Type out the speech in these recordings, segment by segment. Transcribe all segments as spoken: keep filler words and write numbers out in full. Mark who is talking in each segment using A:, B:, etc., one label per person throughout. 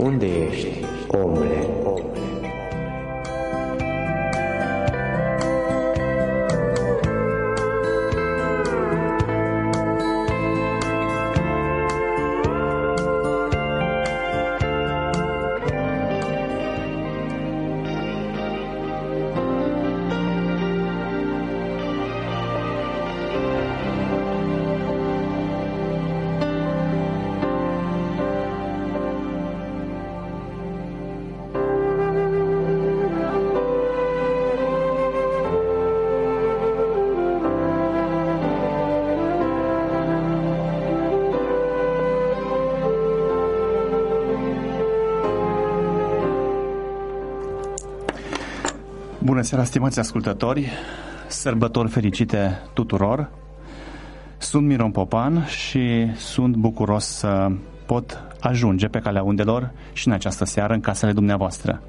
A: Unde ești, omule, omule?
B: Bună seara, stimați ascultători, sărbători fericite tuturor. Sunt Miron Popan și sunt bucuros să pot ajunge pe calea undelor și în această seară în casele dumneavoastră.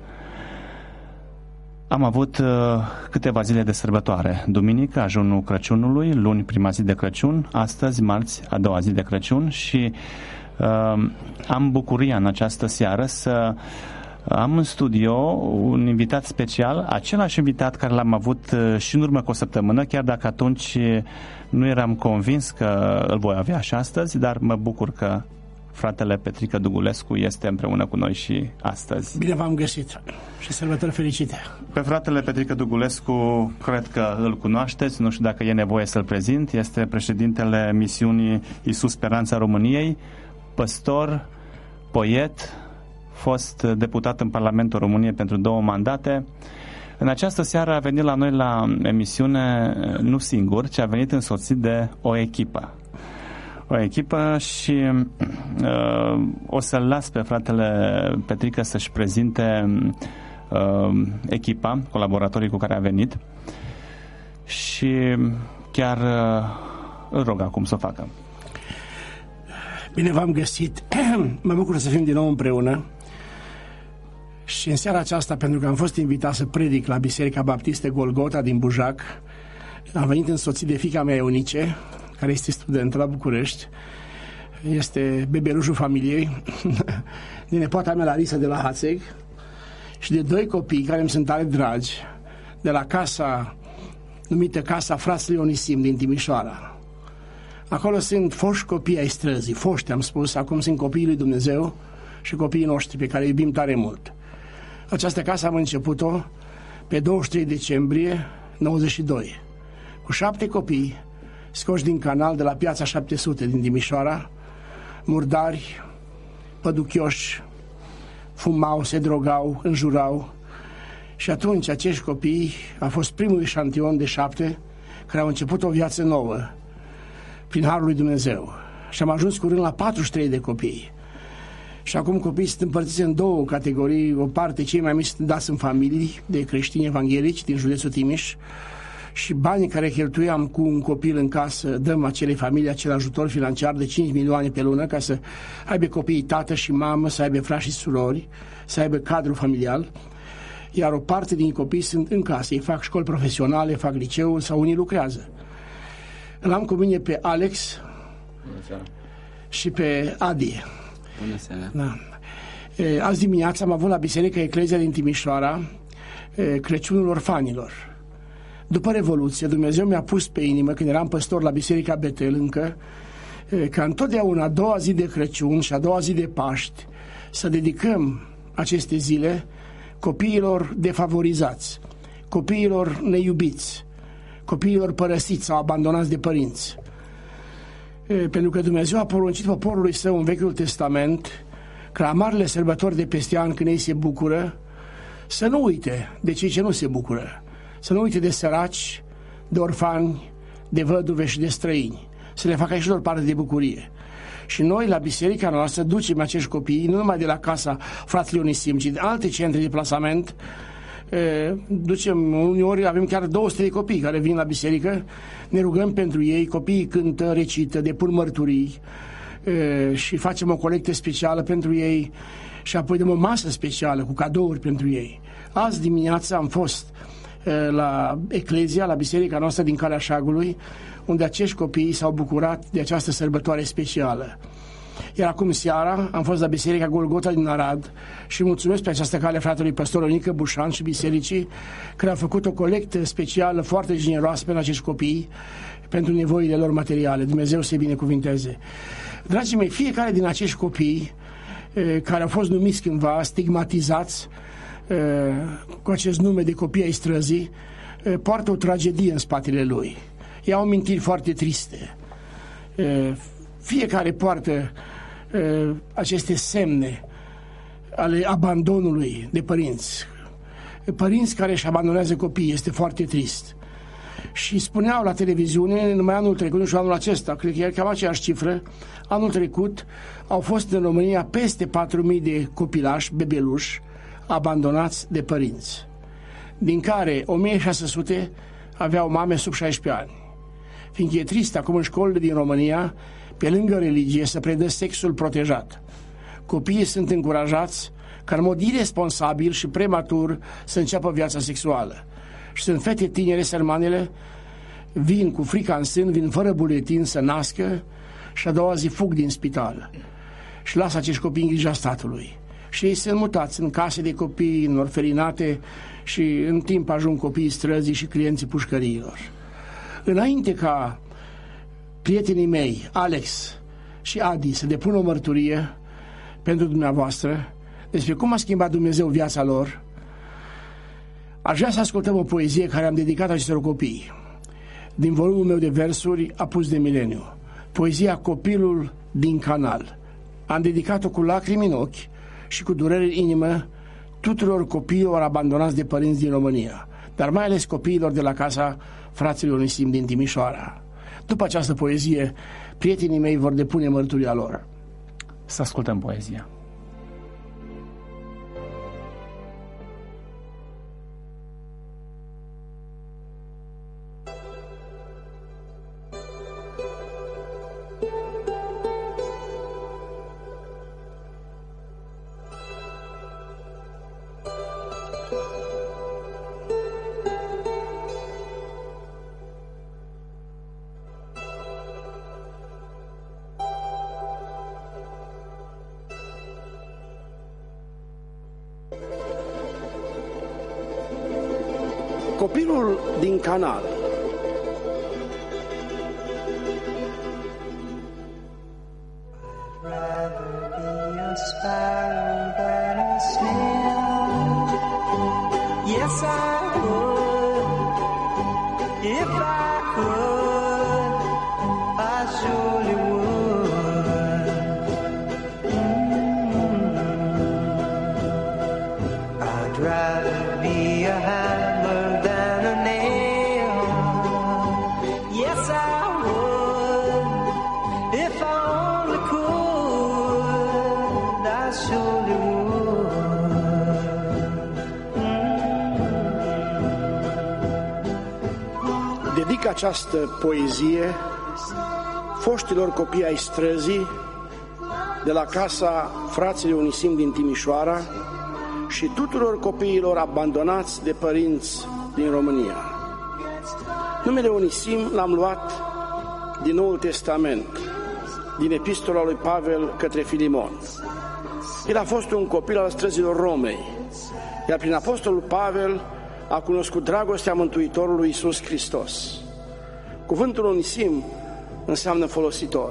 B: Am avut uh, câteva zile de sărbătoare. Duminică, ajunul Crăciunului, luni, prima zi de Crăciun, astăzi, marți, a doua zi de Crăciun și uh, am bucuria în această seară să am în studio un invitat special, același invitat care l-am avut și în urmă cu o săptămână, chiar dacă atunci nu eram convins că îl voi avea și astăzi, dar mă bucur că fratele Petrică Dugulescu este împreună cu noi și astăzi.
C: Bine v-am găsit și sărbători fericite!
B: Pe fratele Petrică Dugulescu cred că îl cunoașteți, nu știu dacă e nevoie să-l prezint, este președintele misiunii Iisus Speranța României, păstor, poet, fost deputat în Parlamentul României pentru două mandate. În această seară a venit la noi la emisiune nu singur, ci a venit însoțit de o echipă. O echipă și uh, o să-l las pe fratele Petrică să-și prezinte uh, echipa, colaboratorii cu care a venit și chiar uh, îl rog acum să o facă.
C: Bine v-am găsit! Mă bucur să fim din nou împreună. Și în seara aceasta, pentru că am fost invitat să predic la Biserica Baptistă Golgota din Bujac, am venit însoțit de fiica mea Eunice, care este studentă la București, este bebelușul familiei, de nepoata mea Larisa de la Hațeg și de doi copii care îmi sunt tare dragi, de la casa numită Casa Fraților Ionisim din Timișoara. Acolo sunt foști copii ai străzii, foști am spus, acum sunt copiii lui Dumnezeu și copiii noștri pe care îi iubim tare mult. Această casă am început-o pe douăzeci și trei decembrie nouăzeci și doi, cu șapte copii scoși din canal de la Piața șapte sute din Timișoara, murdari, păduchioși, fumau, se drogau, înjurau. Și atunci acești copii a fost primul eșantion de șapte care au început o viață nouă prin harul lui Dumnezeu. Și am ajuns curând la patruzeci și trei de copii. Și acum copiii sunt împărțiți în două categorii. O parte, cei mai mici sunt dați în familii de creștini evanghelici din județul Timiș și banii care cheltuiam cu un copil în casă dăm acelei familii acel ajutor financiar de cinci milioane pe lună ca să aibă copiii tată și mamă, să aibă frați și surori, să aibă cadru familial. Iar o parte din copii sunt în casă, ei fac școli profesionale, fac liceul sau unii lucrează. Îl am cu mine pe Alex și pe Adi.
D: Bună seara.
C: Da. E, azi dimineața am avut la Biserica Eclezia din Timișoara e, Crăciunul Orfanilor. După Revoluție, Dumnezeu mi-a pus pe inimă, când eram păstor la Biserica Betel încă, e, ca întotdeauna a doua zi de Crăciun și a doua zi de Paști să dedicăm aceste zile copiilor defavorizați, copiilor neiubiți, copiilor părăsiți sau abandonați de părinți. E, pentru că Dumnezeu a poruncit poporului său în Vechiul Testament că la marile sărbători de peste an, când ei se bucură, să nu uite de cei ce nu se bucură, să nu uite de săraci, de orfani, de văduve și de străini, să le facă și lor parte de bucurie. Și noi la biserica noastră ducem acești copii nu numai de la Casa Fraților Ionisim, ci de alte centre de plasament. E, ducem, uneori avem chiar două sute de copii care vin la biserică, ne rugăm pentru ei, copiii cântă, recită, depun mărturii e, și facem o colectă specială pentru ei și apoi dăm o masă specială cu cadouri pentru ei. Azi dimineața am fost e, la Eclezia, la biserica noastră din Calea Șagului, unde acești copii s-au bucurat de această sărbătoare specială. Iar acum seara am fost la Biserica Golgota din Arad și mulțumesc pe această cale fratelui păstor Onică Bușan și bisericii care au făcut o colectă specială foarte generoasă pentru acești copii, pentru nevoile lor materiale. Dumnezeu să-i binecuvinteze. Dragii mei, fiecare din acești copii care au fost numiți cândva, stigmatizați cu acest nume de copii ai străzii, poartă o tragedie în spatele lui. Ei au amintiri foarte triste. Fiecare poartă aceste semne ale abandonului de părinți. Părinți care își abandonează copiii, este foarte trist. Și spuneau la televiziune, numai anul trecut, nu știu anul acesta, cred că e cam aceeași cifră, anul trecut au fost în România peste patru mii de copilași, bebeluși, abandonați de părinți, din care o mie șase sute aveau mame sub șaisprezece ani. Fiindcă e trist acum în școlile din România, pe lângă religie, se predă sexul protejat. Copiii sunt încurajați ca în mod iresponsabil și prematur să înceapă viața sexuală. Și sunt fete tinere, sărmanele, vin cu frica în sân, vin fără buletin să nască și a doua zi fug din spital. Și lasă acești copii în grija statului. Și ei sunt mutați în case de copii, în orfelinate și în timp ajung copiii străzii și clienții pușcăriilor. Înainte ca prietenii mei, Alex și Adi, să depună o mărturie pentru dumneavoastră despre cum a schimbat Dumnezeu viața lor, aș vrea să ascultăm o poezie care am dedicat acestor copii, din volumul meu de versuri Apus de Mileniu. Poezia Copilul din Canal. Am dedicat-o cu lacrimi în ochi și cu durere în inimă tuturor copiilor abandonați de părinți din România, dar mai ales copiilor de la casa fraților Onisim din Timișoara. După această poezie, prietenii mei vor depune mărturia lor.
B: Să ascultăm poezia.
C: Copilul din Canal. Dedic această poezie foștilor copii ai străzii de la casa fraților Onisim din Timișoara și tuturor copiilor abandonați de părinți din România. Numele Onisim l-am luat din Noul Testament, din epistola lui Pavel către Filimon. El a fost un copil al străzilor Romei, iar prin apostolul Pavel a cunoscut dragostea Mântuitorului Iisus Hristos. Cuvântul Onisim înseamnă folositor.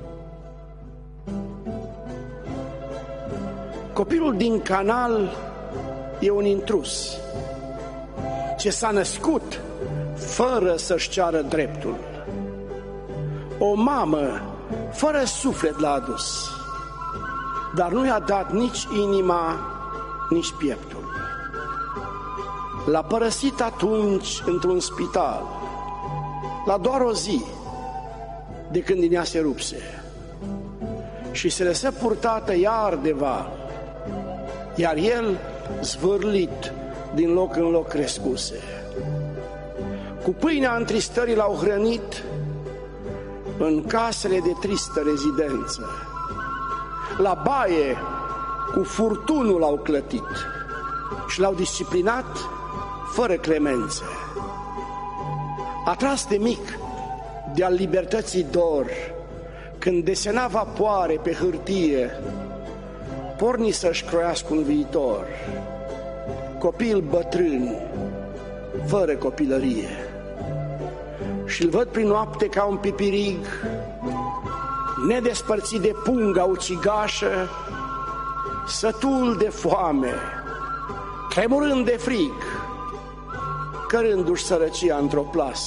C: Copilul din Canal e un intrus ce s-a născut fără să-și ceară dreptul. O mamă fără suflet l-a adus, dar nu i-a dat nici inima, nici pieptul. L-a părăsit atunci într-un spital, la doar o zi de când din ea se rupse, și se lăsă purtată iar de val, iar el zvârlit din loc în loc crescuse. Cu pâinea întristării l-au hrănit în casele de tristă rezidență, la baie cu furtunul l-au clătit și l-au disciplinat fără clemențe. Atras de mic de-al libertății dor, când desena vapoare pe hârtie, porni să-și croiască un viitor. Copil bătrân, fără copilărie, și-l văd prin noapte ca un pipirig, nedespărțit de punga ucigașă, sătul de foame, tremurând de frig, cărându-și sărăcia într-o plasă,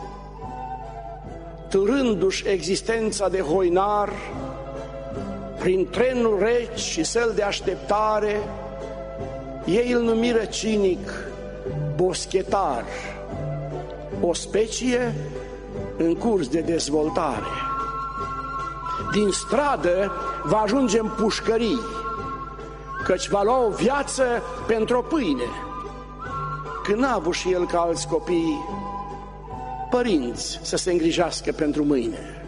C: târându-și existența de hoinar prin trenul reci și săl de așteptare. Ei îl numiră cinic boschetar, o specie în curs de dezvoltare. Din stradă va ajunge în pușcării, căci va lua o viață pentru o pâine, când n-a avut și el ca alți copii părinți să se îngrijească pentru mâine.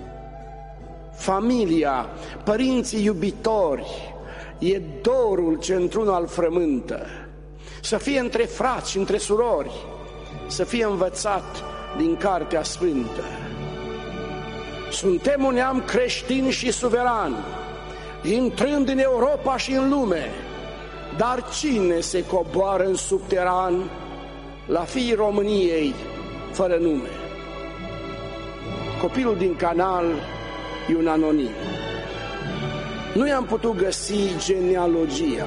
C: Familia, părinții iubitori, e dorul ce într-unul îl frământă. Să fie între frați și între surori, să fie învățat din Cartea Sfântă. Suntem un neam creștin și suveran, intrând în Europa și în lume, dar cine se coboară în subteran la fiii României fără nume? Copilul din canal e un anonim. Nu i-am putut găsi genealogia,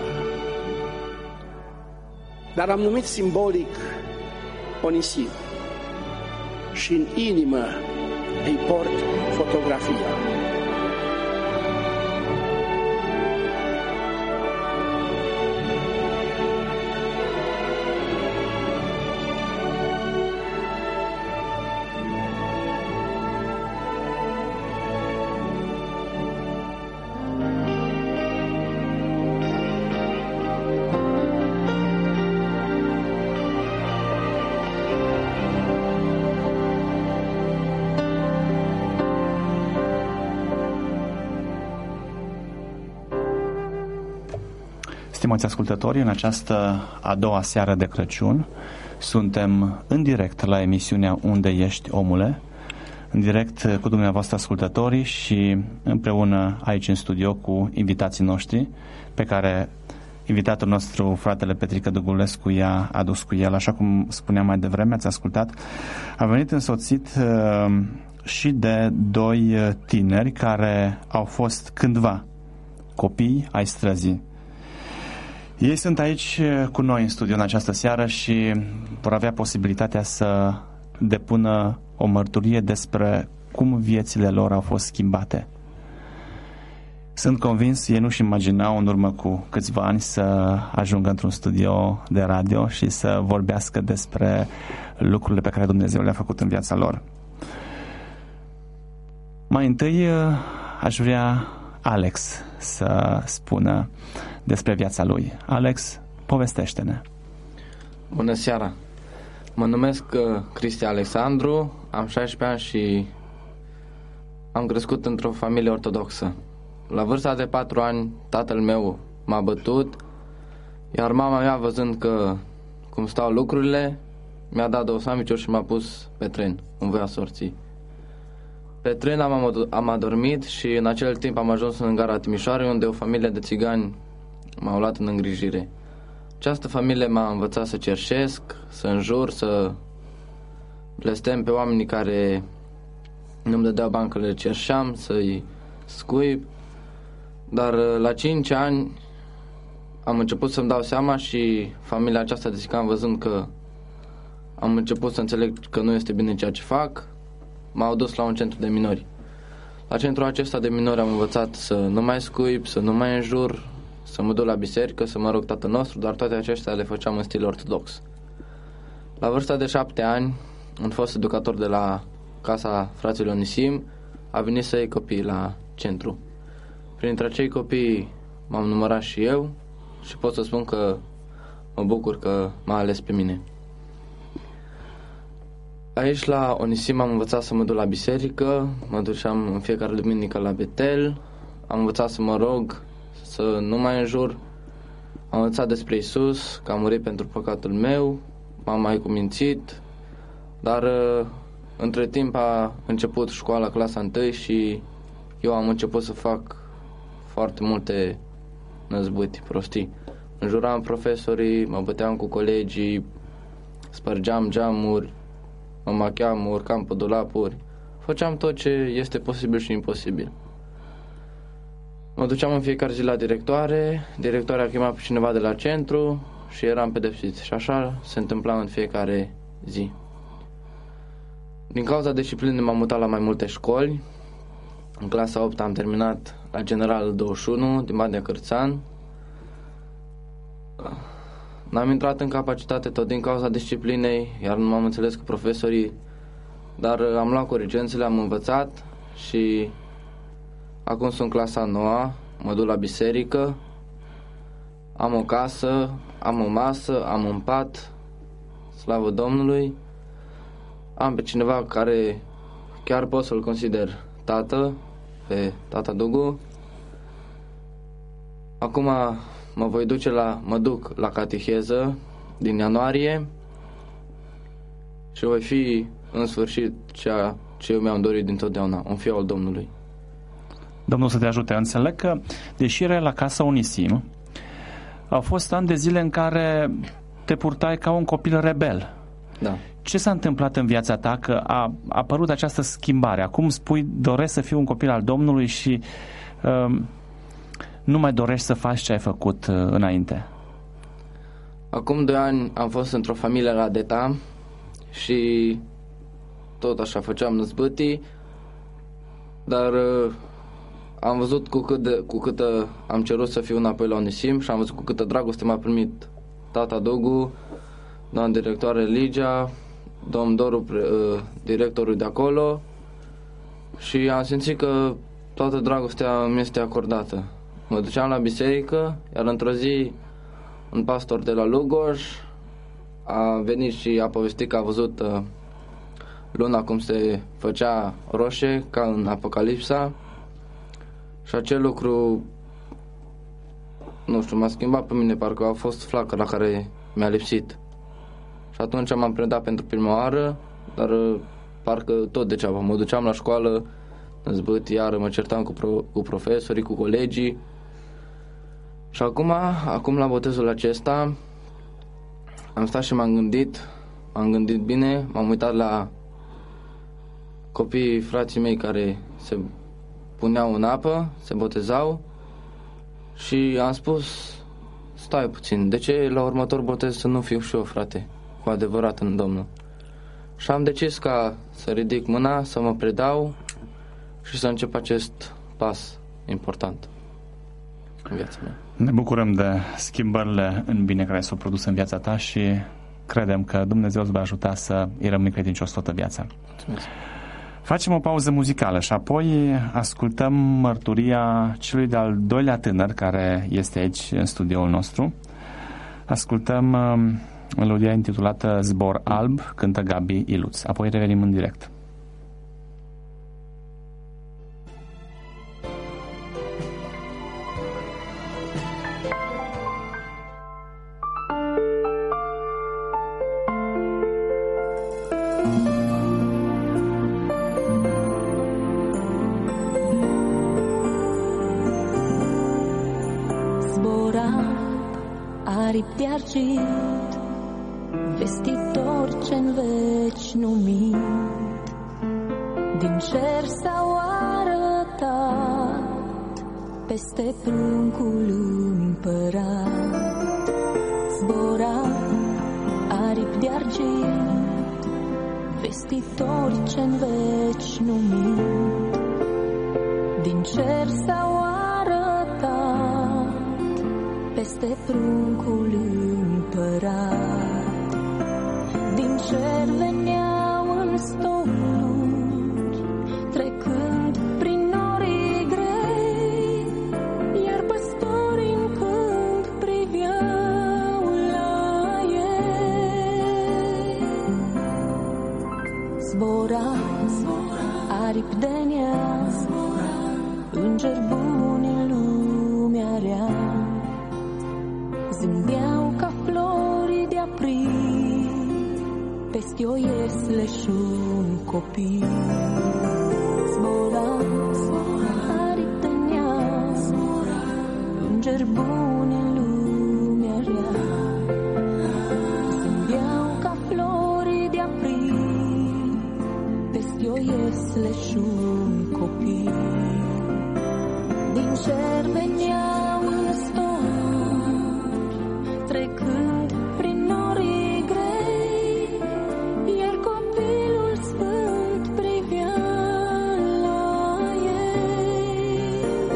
C: dar am numit simbolic Onisim și în inimă îi port fotografia.
B: Stimați ascultători, în această a doua seară de Crăciun suntem în direct la emisiunea Unde ești, omule? În direct cu dumneavoastră ascultătorii și împreună aici în studio cu invitații noștri, pe care invitatul nostru, fratele Petrică Dugulescu, i-a adus cu el. Așa cum spuneam mai devreme, ați ascultat, a venit însoțit uh, și de doi tineri care au fost cândva copii ai străzii. Ei sunt aici cu noi în studio în această seară și vor avea posibilitatea să depună o mărturie despre cum viețile lor au fost schimbate. Sunt convins, ei nu-și imaginau în urmă cu câțiva ani să ajungă într-un studio de radio și să vorbească despre lucrurile pe care Dumnezeu le-a făcut în viața lor. Mai întâi aș vrea Alex să spună despre viața lui. Alex, povestește-ne.
D: Bună seara! Mă numesc Cristi Alexandru, am șaisprezece ani și am crescut într-o familie ortodoxă. La vârsta de patru ani, tatăl meu m-a bătut, iar mama mea, văzând că cum stau lucrurile, mi-a dat două sandwich-uri și m-a pus pe tren, în voia sorții. Pe tren am, am adormit și în acel timp am ajuns în gara Timișoarei, unde o familie de țigani m-au luat în îngrijire. Această familie m-a învățat să cerșesc, să înjur, să blestem pe oamenii care nu-mi dădeau bani că le cerșeam, să-i scuip. Dar la cinci ani am început să-mi dau seama și familia aceasta de țigani, văzând că am început să înțeleg că nu este bine ceea ce fac, m-au dus la un centru de minori. La centrul acesta de minori am învățat să nu mai scuip, să nu mai înjur, să mă duc la biserică, să mă rog Tatăl nostru, dar toate acestea le făceam în stil ortodox. La vârsta de șapte ani, un fost educator de la casa fraților Onisim a venit să iei copii la centru. Printre acei copii m-am numărat și eu și pot să spun că mă bucur că m-a ales pe mine. Aici la Onisim am învățat să mă duc la biserică, mă duceam în fiecare duminică la Betel, am învățat să mă rog, să nu mai înjur, am învățat despre Iisus, că a murit pentru păcatul meu, m-am mai cumințit, dar între timp a început școala clasa întâi și eu am început să fac foarte multe năzbâti, prostii. Înjuram profesorii, mă băteam cu colegii, spărgeam geamuri, mă macheam, mă urcam pe dulapuri. Făceam tot ce este posibil și imposibil. Mă duceam în fiecare zi la directoare, directoarea chema pe cineva de la centru și eram pedepsiți. Și așa se întâmpla în fiecare zi. Din cauza disciplinei m-am mutat la mai multe școli. În clasa a opta am terminat la General douăzeci și unu din Badea Cârțan. N-am intrat în capacitate tot din cauza disciplinei, iar nu m-am înțeles cu profesorii, dar am luat corigențele, am învățat și acum sunt clasa a noua, mă duc la biserică, am o casă, am o masă, am un pat, slavă Domnului, am pe cineva care chiar pot să-l consider tată, pe tata Dugu. Acum mă voi duce la, mă duc la cateheză din ianuarie și voi fi în sfârșit ceea ce eu mi-am dorit dintotdeauna, un fiu al Domnului.
B: Domnul să te ajute. Înțeleg că, deși erai la Casa Onisim, au fost ani de zile în care te purtai ca un copil rebel.
D: Da.
B: Ce s-a întâmplat în viața ta că a, a apărut această schimbare? Acum spui, doresc să fiu un copil al Domnului și um, nu mai dorești să faci ce ai făcut uh, înainte.
D: Acum doi ani am fost într-o familie la Deta și tot așa făceam năzbâtii, dar uh, am văzut cu cât, de, cu cât uh, am cerut să fiu înapoi la Onisim și am văzut cu câtă dragoste m-a primit tata Dogu, doamna directoare Ligia, domn Doru, uh, directorul de acolo, și am simțit că toată dragostea mi este acordată. Mă duceam la biserică, iar într-o zi un pastor de la Lugoj a venit și a povestit că a văzut uh, luna cum se făcea roșie ca în Apocalipsa și acel lucru, nu știu, m-a schimbat pe mine, parcă a fost flacăra care mi-a lipsit. Și atunci m-am predat pentru prima oară, dar uh, parcă tot degeaba. Mă duceam la școală, năzbât, iară mă certam cu, pro, cu profesorii, cu colegii. Și acum, acum la botezul acesta am stat și m-am gândit, m-am gândit bine, m-am uitat la copiii frații mei care se puneau în apă, se botezau și am spus, stai puțin, de ce la următor botez să nu fiu și eu, frate, cu adevărat în Domnul? Și am decis ca să ridic mâna, să mă predau și să încep acest pas important în viața mea.
B: Ne bucurăm de schimbările în bine care s-au produs în viața ta și credem că Dumnezeu îți va ajuta să îi rămâi credincios toată viața.
D: Mulțumesc.
B: Facem o pauză muzicală și apoi ascultăm mărturia celui de-al doilea tânăr care este aici în studioul nostru. Ascultăm melodia intitulată Zbor Alb, cântă Gabi Iluț. Apoi revenim în direct.
E: Aripi de argint, vestitor ce-n veci nu mint, din cer s-au arătat peste pruncul împărat. Zbora aripi de argint, vestitor ce-n veci nu mint, din cer s-au peste pruncul împărat. Din cer veneau în stoluri, trecând prin norii grei, iar păstorii în câmp priveau la ei. Zbora, aripi de neam, îngeri buni în lumea rea, zâmbeau ca flori de april peste o iesle și un copil. Zbora, zbora lucruri bune în lumea rea. Zâmbeau ca flori de april, peste o iesle și un copil. Din cer veneau năstori, trecând prin norii grei, iar copilul sfânt privea la ei.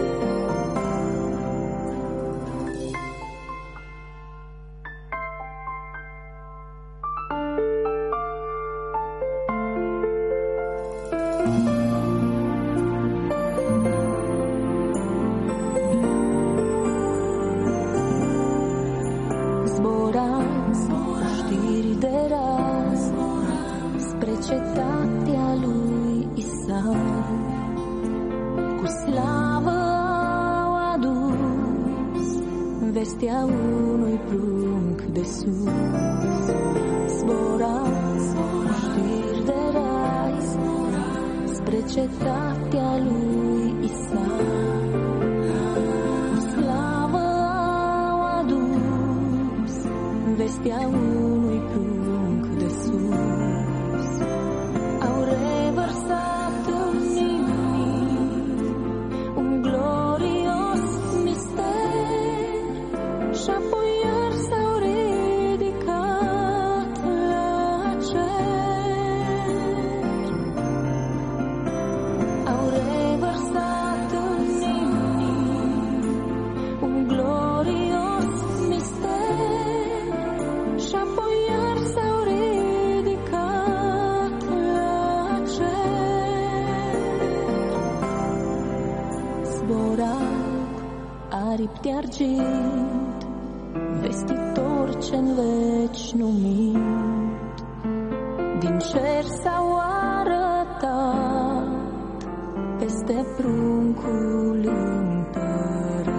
E: Zborați cu știri de raz spre cetatea lui Isai. Cu slavă au adus vestea unui prunc de sus. Zborați cu știri de raz spre cetatea lui Isai. Vestea unui prunc de sus. Au revărsat în nimeni un glorios mister și apoi iar s-au ridicat la cer. Au revărsat în nimeni un glorios mister și apoi iar s-au ridicat la cer. Zborat aripi de argint, vestitor ce-n veci numit, din cer s-au arătat peste pruncul împărat.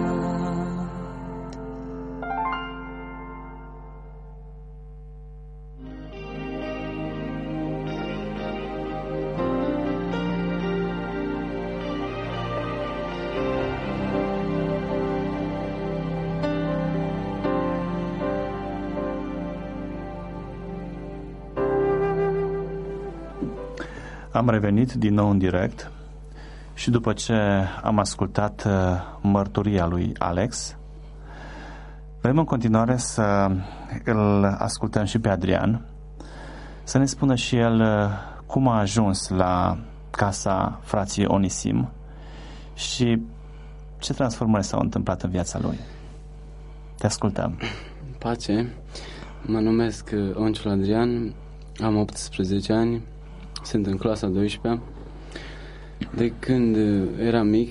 B: Am revenit din nou în direct și după ce am ascultat uh, mărturia lui Alex, vrem în continuare să îl ascultăm și pe Adrian, să ne spună și el uh, cum a ajuns la casa frații Onisim și ce transformări s-au întâmplat în viața lui. Te ascultăm.
F: Pace, mă numesc Onciul Adrian, am optsprezece ani, sunt în clasa a douăsprezecea. De când eram mic,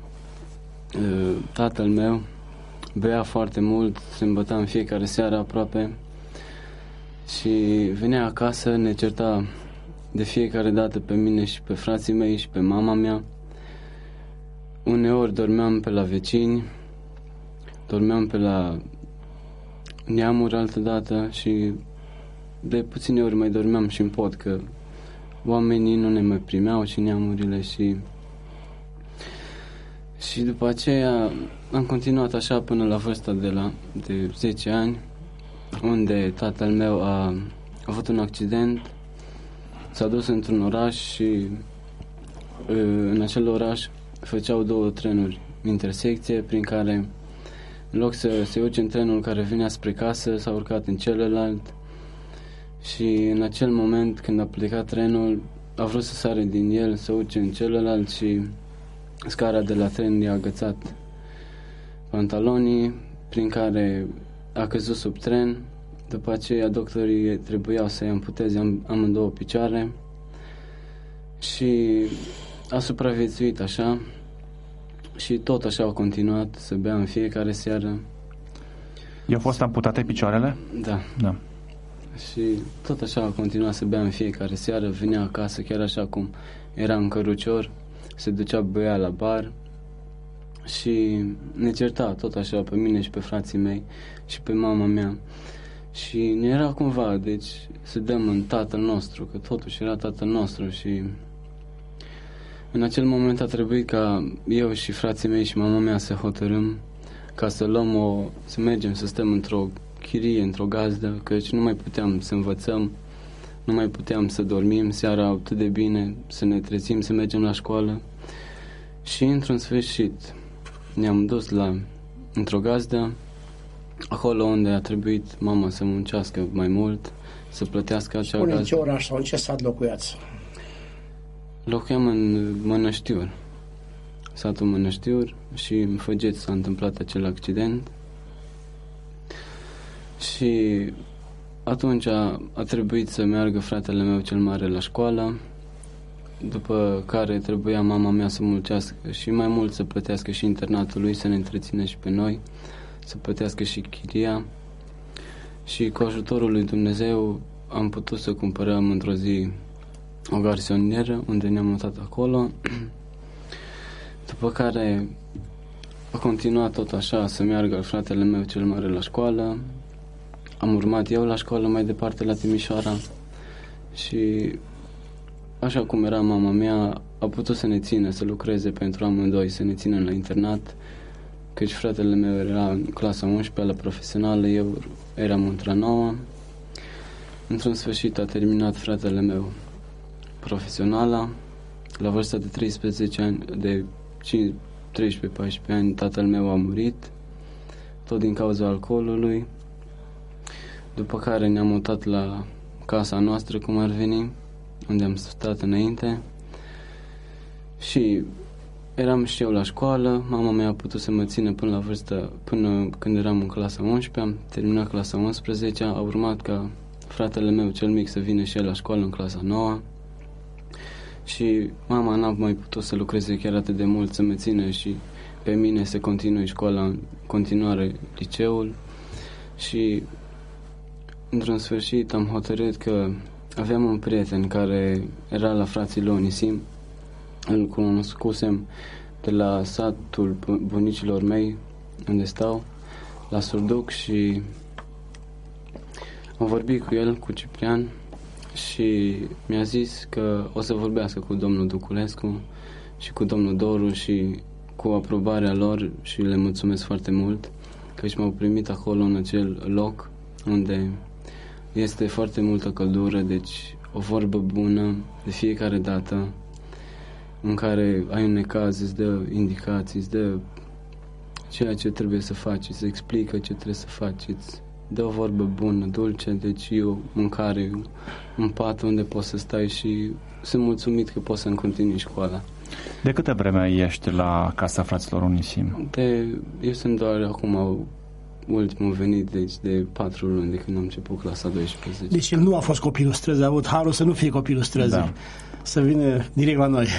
F: tatăl meu bea foarte mult, se îmbăta în fiecare seară aproape și venea acasă, ne certa de fiecare dată pe mine și pe frații mei și pe mama mea. Uneori dormeam pe la vecini, dormeam pe la neamuri altădată și de puține ori mai dormeam și în pod, că oamenii nu ne mai primeau și neamurile și și după aceea am continuat așa până la vârsta de la de zece ani, unde tatăl meu a, a avut un accident, s-a dus într-un oraș și în acel oraș făceau două trenuri intersecție, prin care în loc să se urce în trenul care vinea spre casă, s-a urcat în celălalt. Și în acel moment, când a plecat trenul, a vrut să sare din el, să urce în celălalt și scara de la tren i-a agățat pantalonii, prin care a căzut sub tren. După aceea, doctorii trebuiau să-i amputeze amândouă picioare și a supraviețuit așa și tot așa a continuat să bea în fiecare seară.
B: I-au fost amputate picioarele?
F: Da.
B: Da.
F: Și tot așa a continuat să bea în fiecare seară, venea acasă chiar așa cum era în cărucior, se ducea băia la bar și ne certa tot așa pe mine și pe frații mei și pe mama mea. Și ne era cumva, deci să dăm în tatăl nostru, că totuși era tatăl nostru și în acel moment a trebuit ca eu și frații mei și mama mea să hotărâm ca să luăm o, să mergem să stăm într-o chirie, într-o gazdă, căci nu mai puteam să învățăm, nu mai puteam să dormim seara atât de bine, să ne trezim, să mergem la școală. Și într-un sfârșit ne-am dus la într-o gazdă, acolo unde a trebuit mama să muncească mai mult, să plătească acea
C: Spune
F: gazdă.
C: în ce oraș sau în ce sat locuiați?
F: Locuiam în Mănăștiuri, satul Mănăștiuri, și în Făgeți s-a întâmplat acel accident. Și atunci a, a trebuit să meargă fratele meu cel mare la școală, după care trebuia mama mea să muncească și mai mult, să plătească și internatul lui, să ne întrețină și pe noi, să plătească și chiria. Și cu ajutorul lui Dumnezeu am putut să cumpărăm într-o zi o garsonieră, unde ne-am mutat acolo. După care a continuat tot așa să meargă fratele meu cel mare la școală. Am urmat eu la școală mai departe la Timișoara și așa cum era mama mea, a putut să ne țină, să lucreze pentru amândoi, să ne țină la internat, căci fratele meu era în clasa a unsprezecea la profesională, eu eram într-a nouă. Într-un sfârșit a terminat fratele meu profesionala. La vârsta de treisprezece ani, de treisprezece paisprezece ani, tatăl meu a murit, tot din cauza alcoolului. După care ne-am mutat la casa noastră, cum ar veni, unde am stat înainte. Și eram și eu la școală, mama mea a putut să mă țină până la vârstă, până când eram în clasa a unsprezecea, am terminat clasa a unsprezecea, a urmat ca fratele meu cel mic să vină și el la școală în clasa a noua. Și mama n-a mai putut să lucreze chiar atât de mult, să mă țină și pe mine să continui școala, în continuare liceul. Și într-un sfârșit am hotărât că aveam un prieten care era la frații lui Onisim. Îl cunoscusem de la satul bunicilor mei, unde stau, la Surduc, și am vorbit cu el, cu Ciprian, și mi-a zis că o să vorbească cu domnul Duculescu și cu domnul Doru și cu aprobarea lor, și le mulțumesc foarte mult că și m-au primit acolo în acel loc unde este foarte multă căldură, deci o vorbă bună de fiecare dată, în care ai un necaz, îți dă indicații, îți dă ceea ce trebuie să faci, îți explică ce trebuie să faci, îți dă o vorbă bună, dulce, deci e o mâncare, un pat unde poți să stai și sunt mulțumit că poți să-mi continui școala.
B: De câtă vreme ești la Casa Fraților Onisim?
F: De, eu sunt doar acum ultimul venit, deci de patru luni de când am început clasa a douăsprezecea.
C: Deci el nu a fost copilul străzii, a avut harul să nu fie copilul străzii,
B: da.
C: Să vină direct la noi.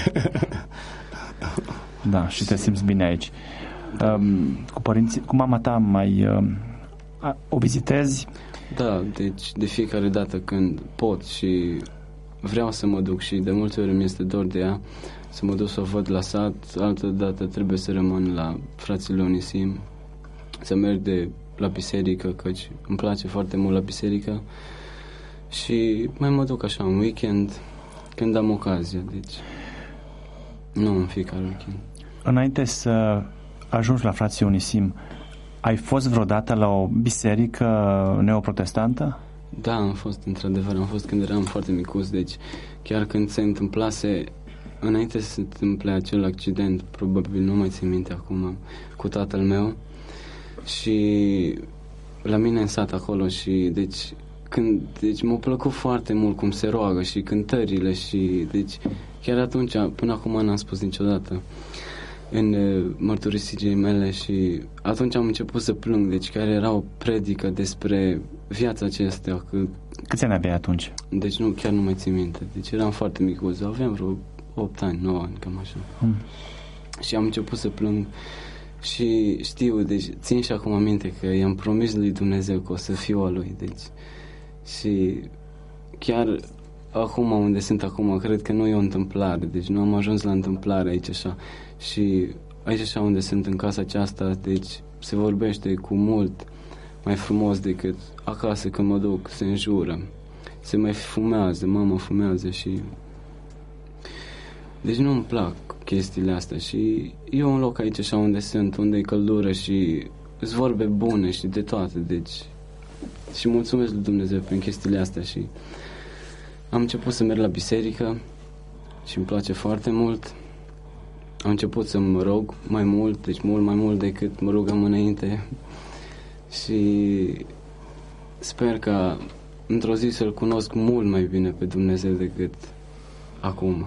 B: Da, și te simți bine aici. Um, cu părinții, cu mama ta mai um, a, o vizitezi?
F: Da, deci de fiecare dată când pot și vreau să mă duc, și de multe ori mi este dor de ea, să mă duc să o văd la sat, altă dată trebuie să rămân la frații lui Onisim, să merg de la biserică, căci îmi place foarte mult la biserică, și mai mă duc așa un weekend când am ocazia, deci nu în fiecare weekend.
B: Înainte să ajungi la frații Onisim, ai fost vreodată la o biserică neoprotestantă?
F: Da, am fost, într-adevăr, am fost când eram foarte micuț, deci chiar când se întâmplase, înainte să se întâmple acel accident, probabil nu mai țin minte acum, cu tatăl meu, și la mine în sat acolo, și deci când, deci m-a plăcut foarte mult cum se roagă și cântările, și deci chiar atunci, până acum n-am spus niciodată în mărturisirii mele, și atunci am început să plâng, deci care era o predică despre viața acestea. Că,
B: câți ani aveai atunci?
F: Deci nu, chiar nu mai țin minte, deci eram foarte micuț, aveam vreo opt ani, nouă ani, cam așa. Hmm. Și am început să plâng. Și știu, deci țin și acum aminte că i-am promis lui Dumnezeu că o să fiu a lui, deci și chiar acum unde sunt acum, cred că nu e o întâmplare, deci nu am ajuns la întâmplare aici așa, și aici așa unde sunt în casa aceasta, deci se vorbește cu mult mai frumos decât acasă când mă duc, se înjură, se mai fumează, mama fumează, și deci nu-mi plac chestiile astea, și e un loc aici așa unde sunt, unde e căldură și sunt vorbe bune și de toate, deci și mulțumesc lui Dumnezeu prin chestiile astea și am început să merg la biserică și îmi place foarte mult. Am început să mă rog mai mult, deci mult mai mult decât mă rugam înainte și sper că într-o zi să-L cunosc mult mai bine pe Dumnezeu decât acum.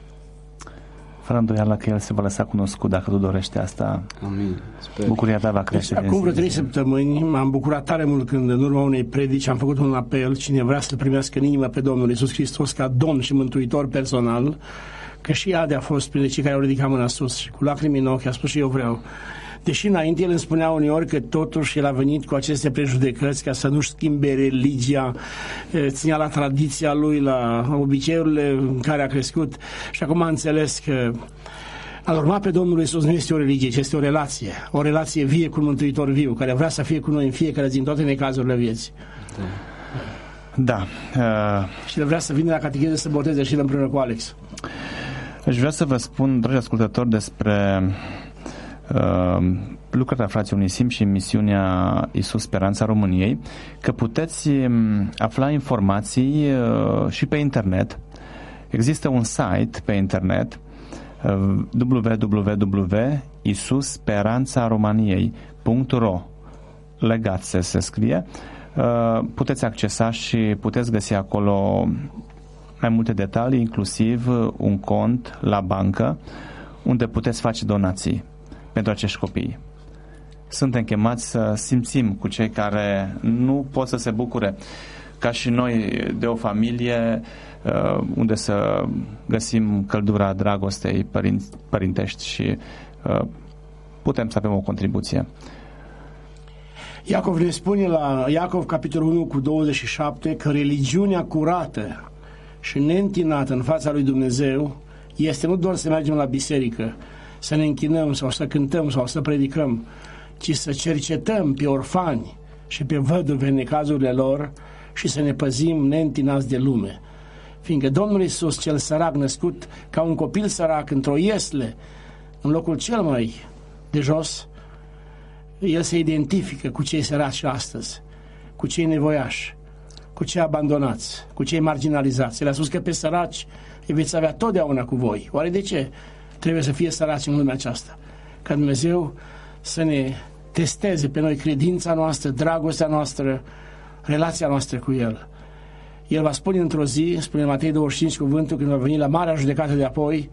B: Fără îndoială că El se va lăsa cunoscut dacă tu dorești asta.
F: Amin. Sper.
B: Bucuria ta va crește.
C: Deci, acum vreo trei săptămâni m-am bucurat tare mult când în urma unei predici am făcut un apel, cine vrea să-L primească în inimă pe Domnul Iisus Hristos ca Domn și Mântuitor personal, că și Ade a fost printre cei care au ridicat mâna sus și cu lacrimi în ochi a spus și eu vreau. Deși înainte el îmi spunea uneori că totuși el a venit cu aceste prejudecăți ca să nu-și schimbe religia, ținea la tradiția lui, la obiceiurile în care a crescut și acum a înțeles că a urma pe Domnul Iisus nu este o religie, ci este o relație, o relație vie cu un Mântuitor viu, care vrea să fie cu noi în fiecare zi, în toate necazurile vieții.
B: Da. Uh...
C: Și el vrea să vină la catecheză să boteze și el împreună cu Alex.
B: Aș vrea să vă spun, dragi ascultători, despre uh, lucrarea Frații Unisim și misiunea Iisus Speranța României, că puteți afla informații uh, și pe internet. Există un site pe internet uh, w w w punct iisus speranța româniei punct r o legat se, se scrie. Uh, puteți accesa și puteți găsi acolo mai multe detalii, inclusiv un cont la bancă unde puteți face donații pentru acești copii. Suntem chemați să simțim cu cei care nu pot să se bucure ca și noi de o familie unde să găsim căldura dragostei părintești și putem să avem o contribuție.
C: Iacov ne spune la Iacov capitolul unu cu douăzeci și șapte că religiunea curată și neîntinată în fața lui Dumnezeu este nu doar să mergem la biserică, să ne închinăm sau să cântăm sau să predicăm, ci să cercetăm pe orfani și pe văduve în necazurile lor și să ne păzim neîntinați de lume. Fiindcă Domnul Iisus, cel sărac, născut ca un copil sărac într-o iesle, în locul cel mai de jos, El se identifică cu cei săraci astăzi, cu cei nevoiași, cu cei abandonați, cu cei marginalizați. El a spus că pe săraci îi veți avea totdeauna cu voi. Oare de ce trebuie să fie săraci în lumea aceasta? Ca Dumnezeu să ne testeze pe noi credința noastră, dragostea noastră, relația noastră cu El. El va spune într-o zi, spune Matei douăzeci și cinci cuvântul, când va veni la marea judecată de apoi,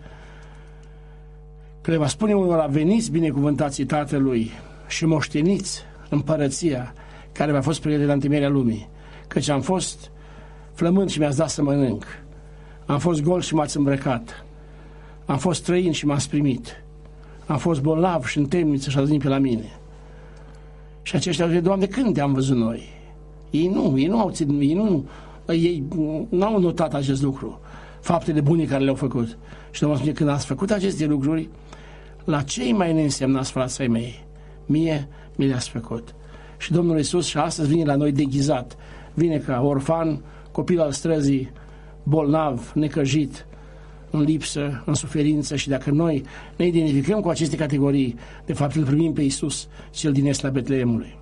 C: că le va spune unora: veniți binecuvântații Tatălui și moșteniți împărăția care v-a fost pregătită la întemeierea lumii. Căci am fost flămând și mi-ați dat să mănânc, am fost gol și m-ați îmbrăcat, am fost străin și m-ați primit, am fost bolnav și în temniță și ați venit pe la mine. Și aceștia au zis: Doamne, când te-am văzut noi? Ei nu, ei nu au ținut, ei nu, ei nu au notat acest lucru, faptele bune care le-au făcut. Și Domnul spune: când ați făcut aceste lucruri, la cei mai neînsemnați frații mei, mie mi le-ați făcut. Și Domnul Iisus și astăzi vine la noi deghizat. Vine ca orfan, copil al străzii, bolnav, necăjit, în lipsă, în suferință, și dacă noi ne identificăm cu aceste categorii, de fapt îl primim pe Iisus, cel din Esla Betleemului.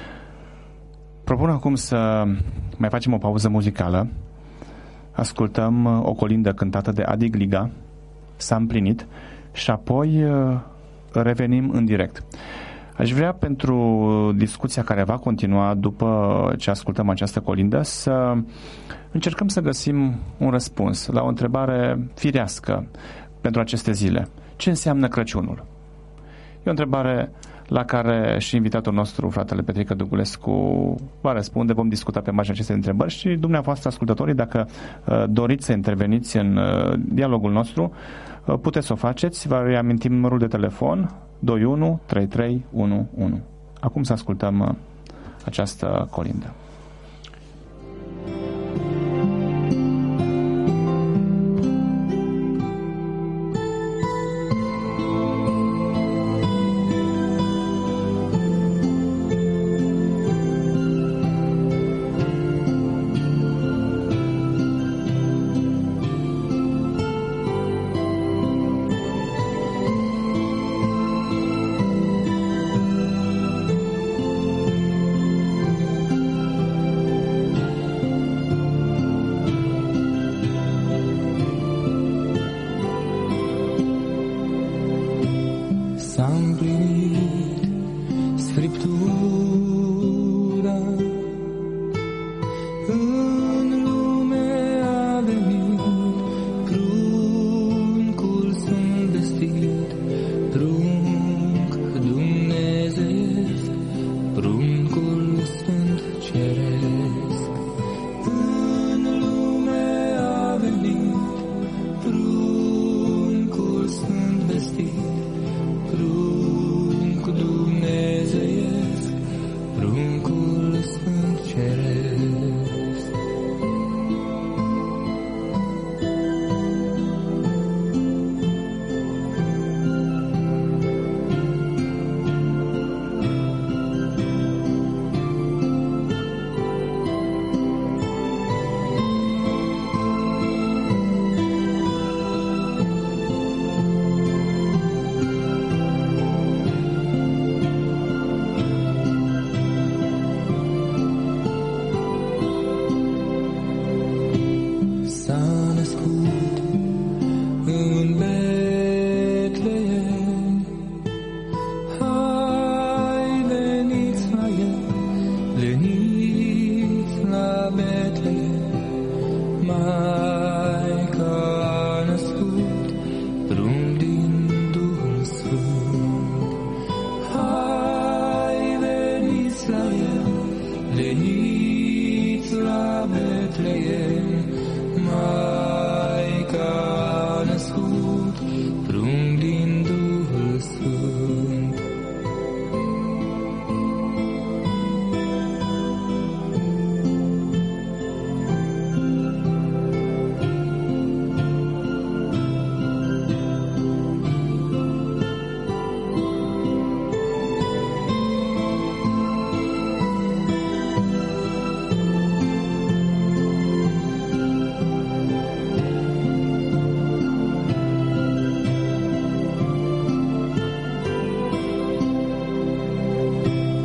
B: Propun acum să mai facem o pauză muzicală. Ascultăm o colindă cântată de Adi Gliga, S-a împlinit, și apoi revenim în direct. Aș vrea, pentru discuția care va continua după ce ascultăm această colindă, să încercăm să găsim un răspuns la o întrebare firească pentru aceste zile. Ce înseamnă Crăciunul? E o întrebare la care și invitatul nostru, fratele Petrică Dugulescu, va răspunde. Vom discuta pe marginea acestei întrebări și dumneavoastră, ascultătorii, dacă uh, doriți să interveniți în uh, dialogul nostru, uh, puteți să o faceți. Vă reamintim numărul de telefon doi unu trei trei unu unu. Acum să ascultăm uh, această colindă.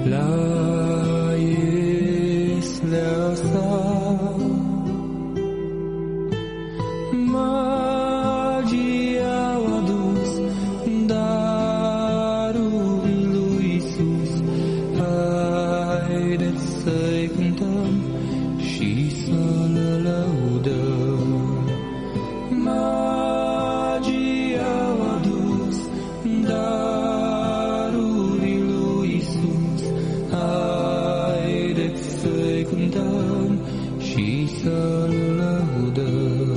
G: la ieslea sa. Magii au adus darul lui Iisus, haideți să-i cântăm și să-l lăudăm. Magii au adus daruri lui Iisus, haideți să-i cântăm și să-l lăudăm.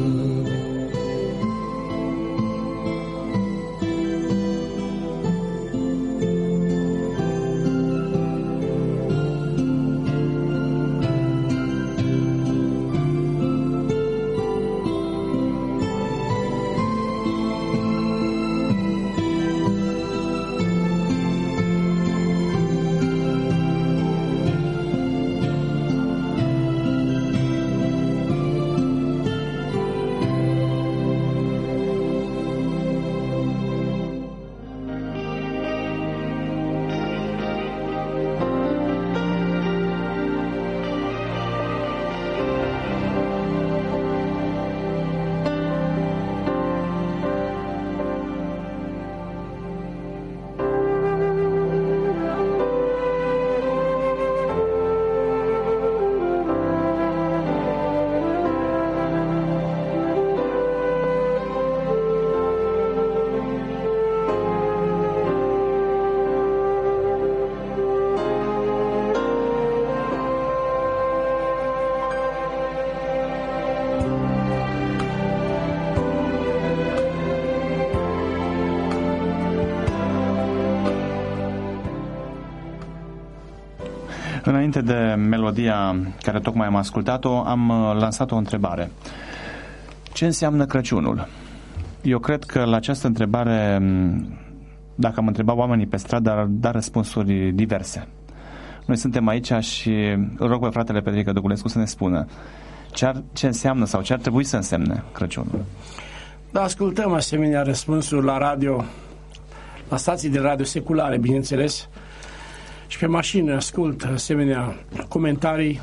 B: Înainte de melodia care tocmai am ascultat-o, am lansat o întrebare. Ce înseamnă Crăciunul? Eu cred că la această întrebare, dacă am întrebat oamenii pe stradă, ar da răspunsuri diverse. Noi suntem aici și îl rog pe fratele Petrică Dăgulescu să ne spună ce, ar, ce înseamnă sau ce ar trebui să însemne Crăciunul.
C: Da, ascultăm asemenea răspunsuri la radio, la stații de radio seculare, bineînțeles, și pe mașină ascult asemenea comentarii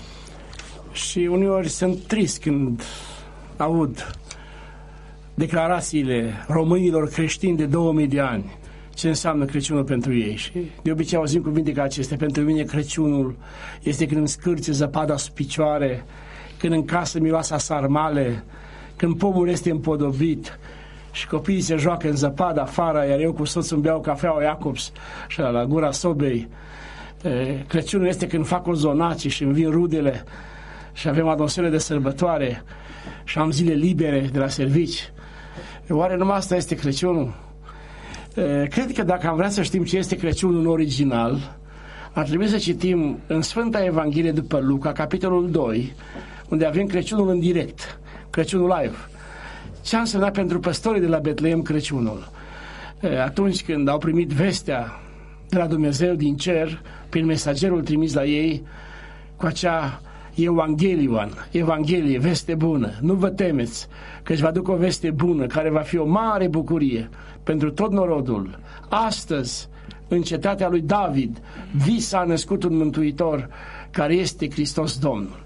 C: și uneori sunt trist când aud declarațiile românilor creștini de două mii de ani, ce înseamnă Crăciunul pentru ei. Și de obicei auzim cuvinte ca acestea: pentru mine Crăciunul este când îmi scârție zăpada sub picioare, când în casă miroase a sarmale, când pomul este împodobit și copiii se joacă în zăpadă afară, iar eu cu soțul îmi beau cafeaua Jacobs și la gura sobei. Crăciunul este când fac cozonaci și îmi vin rudele și avem atmosferă de sărbătoare și am zile libere de la servici. Oare numai asta este Crăciunul? Cred că dacă am vrea să știm ce este Crăciunul în original, ar trebui să citim în Sfânta Evanghelie după Luca, capitolul doi, unde avem Crăciunul în direct, Crăciunul live. Ce a însemnat pentru păstorii de la Betleem Crăciunul? Atunci când au primit vestea de la Dumnezeu din cer, prin mesagerul trimis la ei, cu acea Evanghelion, Evanghelie, veste bună. Nu vă temeți, că își va duc o veste bună, care va fi o mare bucurie pentru tot norodul. Astăzi, în cetatea lui David, vi s-a născut un mântuitor, care este Hristos Domnul.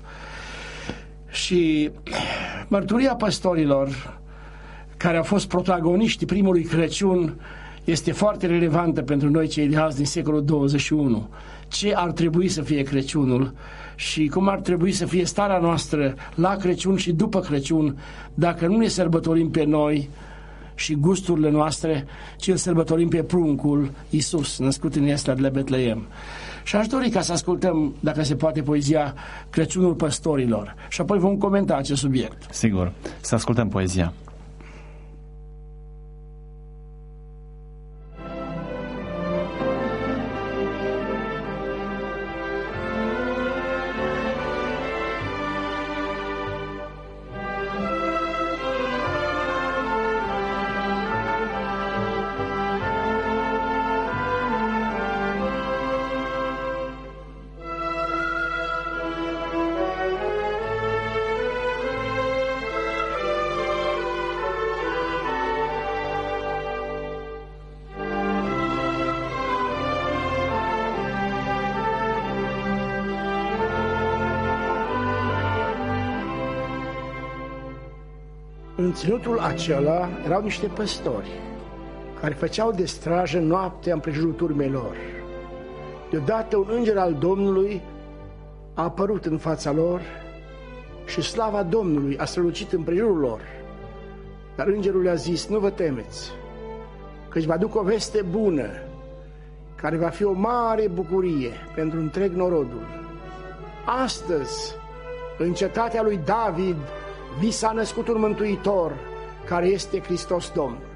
C: Și mărturia păstorilor, care au fost protagoniștii primului Crăciun, este foarte relevantă pentru noi cei de azi din secolul douăzeci și unu. Ce ar trebui să fie Crăciunul și cum ar trebui să fie starea noastră la Crăciun și după Crăciun, dacă nu ne sărbătorim pe noi și gusturile noastre, ci îl sărbătorim pe pruncul Iisus, născut în Iesla de la Betleem. Și aș dori ca să ascultăm, dacă se poate, poezia Crăciunul păstorilor și apoi vom comenta acest subiect.
B: Sigur, să ascultăm poezia.
C: În ținutul acela erau niște păstori care făceau de strajă noaptea împrejurul turmei lor. Deodată un înger al Domnului a apărut în fața lor și slava Domnului a strălucit împrejurul lor. Dar îngerul le-a zis: nu vă temeți, căci vă aduc o veste bună, care va fi o mare bucurie pentru întreg norodul. Astăzi, în cetatea lui David, vi s-a născut un mântuitor, care este Hristos Domnul.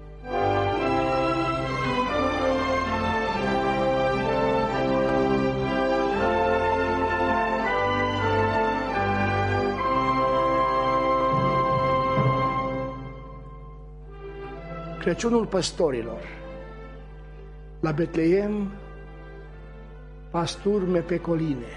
C: Crăciunul păstorilor. La Betleem, pasturme pe coline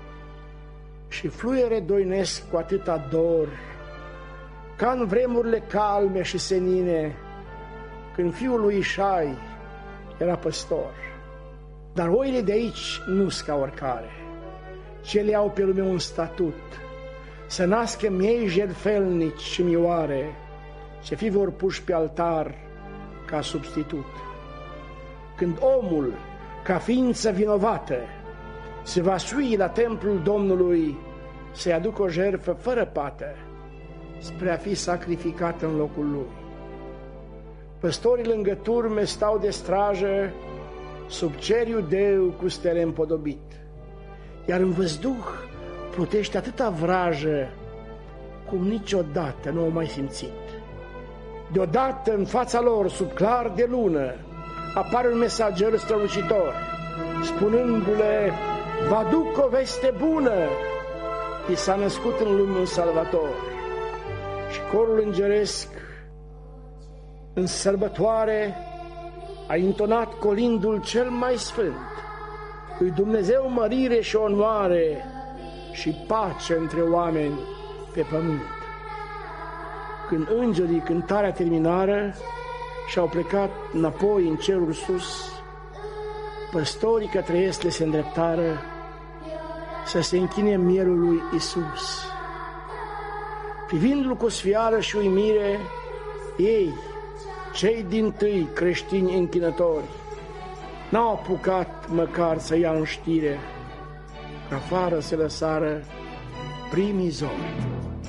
C: și fluiere doinesc cu atâta dor, ca în vremurile calme și senine, când fiul lui Ișai era păstor. Dar oile de aici nu-s ca oricare, cele au pe lume un statut, să nască miei jertfelnici și mioare, ce fi vor puși pe altar ca substitut. Când omul, ca ființă vinovată, se va sui la templul Domnului să-i aducă o jertfă fără pată, spre a fi sacrificat în locul lui. Păstorii lângă turme stau de strajă, sub cer iudeu cu stele împodobit, iar în văzduh plutește atâta vrajă cum niciodată nu au mai simțit. Deodată în fața lor, sub clar de lună, apare un mesager strălucitor, spunându-le: vă aduc o veste bună, i s-a născut în lume un salvator. Și corul îngeresc în sărbătoare a intonat colindul cel mai sfânt: lui Dumnezeu mărire și onoare și pace între oameni pe pământ. Când îngerii cântarea terminară și-au plecat înapoi în cerul sus, păstorii către este se îndreptară să se închine mielului Iisus. Privindu-l cu sfială și uimire, ei, cei dintâi creștini închinători, n-au apucat măcar să ia în știre că afară se lăsară primii zori.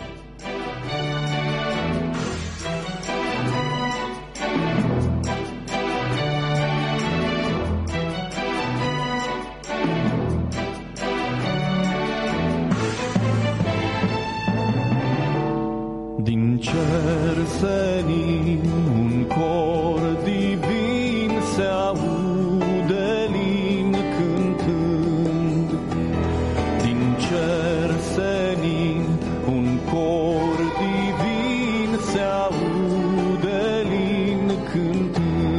G: Din cer senin un cor divin se aude lin cântând. Din cer senin un cor divin se aude lin cântând.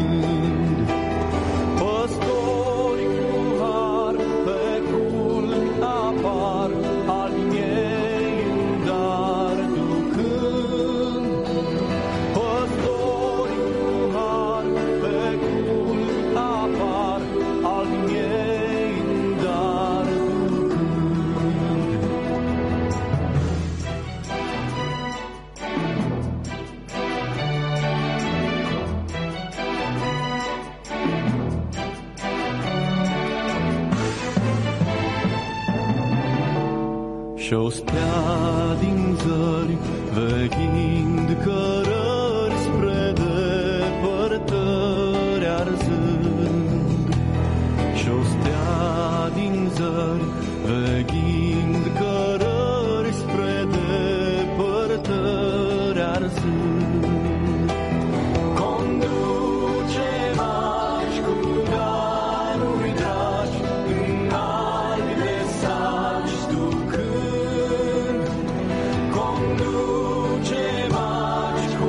G: Păstori cu har pe culmi apar, al ei în dar ducând. Păstori cu har pe culmi apar, al ei în dar ducând. Și-o stea din zări, veghind cărări spre depărtări arzând. Și-o stea din zări, veghind cărări spre depărtări arzând. Conduce mași cu daruri dragi, în albile saci ducând. Conduce mași cu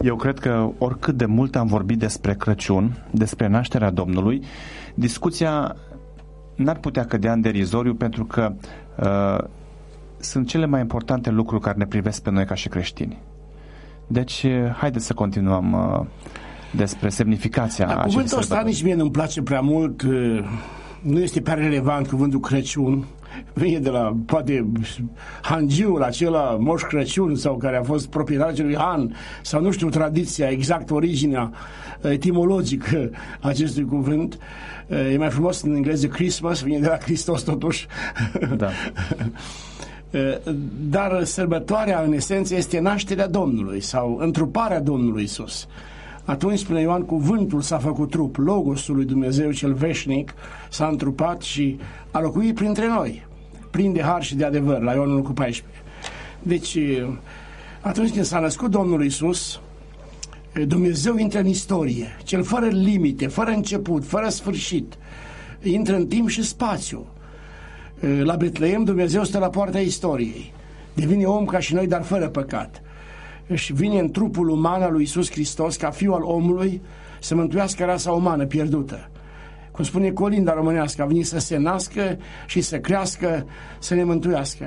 B: Eu cred că oricât de mult am vorbit despre Crăciun, despre nașterea Domnului, discuția n-ar putea cădea în derizoriu, pentru că uh, sunt cele mai importante lucruri care ne privesc pe noi ca și creștini. Deci, haideți să continuăm uh, despre semnificația
C: Dar
B: acestei
C: cuvântul ăsta
B: sărbători.
C: nici mie nu-mi place prea mult, uh, nu este prea relevant cuvântul Crăciun, vine de la, poate, hangiul acela, Moș Crăciun, sau care a fost proprietar celui Han, sau nu știu tradiția, exact originea etimologică acestui cuvânt. E mai frumos în engleză Christmas, vine de la Hristos totuși.
B: Da.
C: Dar sărbătoarea în esență este nașterea Domnului sau întruparea Domnului Iisus. Atunci, spune Ioan, cuvântul s-a făcut trup, Logosul lui Dumnezeu cel veșnic s-a întrupat și a locuit printre noi, plin de har și de adevăr, la Ioan unu cu paisprezece. Deci, atunci când s-a născut Domnul Iisus, Dumnezeu intră în istorie, cel fără limite, fără început, fără sfârșit, intră în timp și spațiu. La Betleem, Dumnezeu stă la poarta istoriei, devine om ca și noi, dar fără păcat. Și vine în trupul uman al lui Iisus Hristos, ca fiul al omului, să mântuiască rasa umană pierdută. Cum spune colinda românească, a venit să se nască și să crească, să ne mântuiască.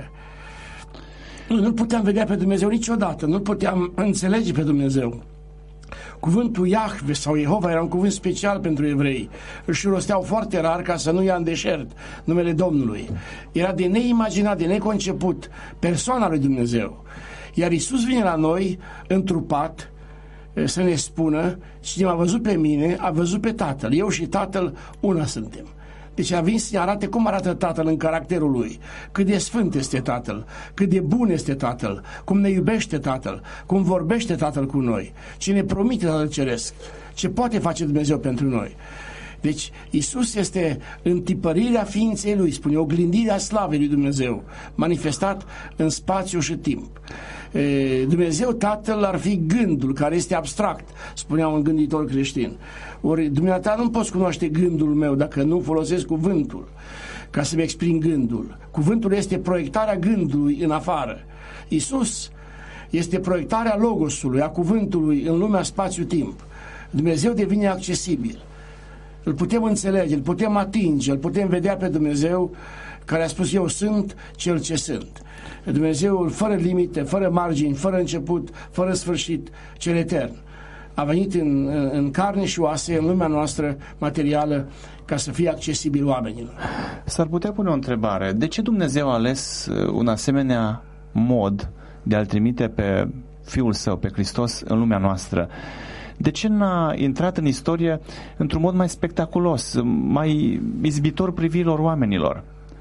C: Nu-L puteam vedea pe Dumnezeu niciodată, nu-L puteam înțelege pe Dumnezeu. Cuvântul Iahve sau Jehova era un cuvânt special pentru evrei. Își rosteau foarte rar ca să nu ia în deșert numele Domnului. Era de neimaginat, de neconceput persoana lui Dumnezeu. Iar Iisus vine la noi întrupat să ne spună: cine m-a văzut pe mine, a văzut pe Tatăl. Eu și Tatăl una suntem. Deci a venit să ne arate cum arată Tatăl în caracterul Lui, cât de sfânt este Tatăl, cât de bun este Tatăl, cum ne iubește Tatăl, cum vorbește Tatăl cu noi, ce ne promite Tatăl Ceresc, ce poate face Dumnezeu pentru noi. Deci Iisus este întipărirea ființei Lui, spune, oglindirea slavei lui Dumnezeu, manifestat în spațiu și timp. Dumnezeu Tatăl ar fi gândul care este abstract, spunea un gânditor creștin. Ori dumneata nu poți cunoaște gândul meu dacă nu folosesc cuvântul ca să-mi exprim gândul. Cuvântul este proiectarea gândului în afară. Iisus este proiectarea logosului, a cuvântului în lumea spațiu-timp. Dumnezeu devine accesibil. Îl putem înțelege, îl putem atinge, îl putem vedea pe Dumnezeu care a spus: eu sunt cel ce sunt. Dumnezeul fără limite, fără margini, fără început, fără sfârșit, cel etern. A venit în, în carne și oase, în lumea noastră materială, ca să fie accesibil oamenilor.
B: S-ar putea pune o întrebare. De ce Dumnezeu a ales un asemenea mod de a-L trimite pe Fiul Său, pe Hristos, în lumea noastră? De ce n-a intrat în istorie într-un mod mai spectaculos, mai izbitor privirilor oamenilor?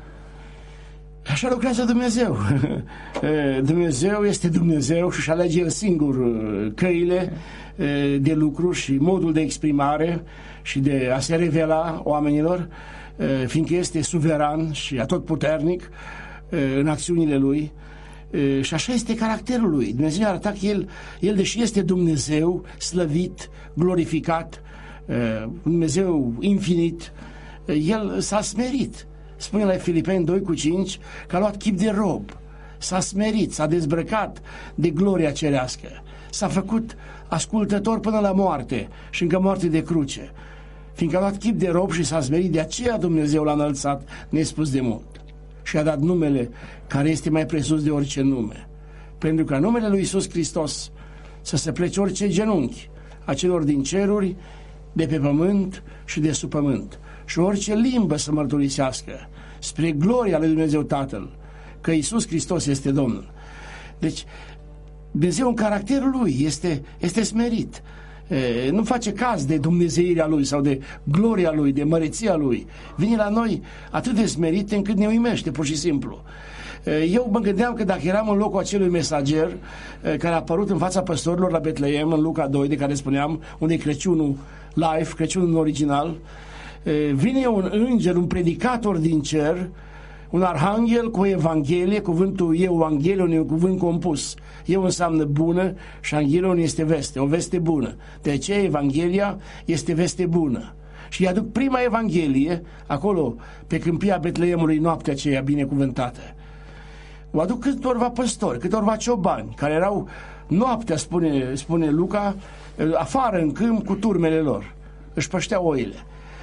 C: Așa lucrează Dumnezeu. Dumnezeu este Dumnezeu și își alege El singur căile de lucru și modul de exprimare și de a se revela oamenilor, fiindcă este suveran și atotputernic în acțiunile Lui. Și așa este caracterul Lui. Dumnezeu arată că El, El deși este Dumnezeu, slăvit, glorificat, Dumnezeu infinit, El s-a smerit. Spune la Filipeni doi cu cinci că a luat chip de rob, s-a smerit, s-a dezbrăcat de gloria cerească, s-a făcut ascultător până la moarte și încă moarte de cruce. Fiindcă a luat chip de rob și s-a smerit, de aceea Dumnezeu l-a înălțat nespus de mult și a dat numele care este mai presus de orice nume, pentru că numele lui Iisus Hristos să se plece orice genunchi a celor din ceruri, de pe pământ și de sub pământ, și orice limbă să mărturisească spre gloria lui Dumnezeu Tatăl că Iisus Hristos este Domnul. Deci Dumnezeu în caracterul Lui este, este smerit. E, nu face caz de dumnezeirea Lui sau de gloria Lui, de măreția Lui. Vine la noi atât de smerit încât ne uimește, pur și simplu. Eu mă gândeam că dacă eram în locul acelui mesager care a apărut în fața păstorilor la Betleem, în Luca doi, de care spuneam, unde e Crăciunul live, Crăciunul original, vine un înger, un predicator din cer, un arhanghel cu o evanghelie. Cuvântul Evangelion e un cuvânt compus. Eu înseamnă bună și Anghelion este veste, o veste bună. De aceea Evanghelia este veste bună. Și îi aduc prima evanghelie acolo pe câmpia Betleemului noaptea aceea binecuvântată. O aduc câtorva păstori, câtorva ciobani care erau Noaptea, spune, spune Luca, afară în câmp cu turmele lor. Își pășteau oile.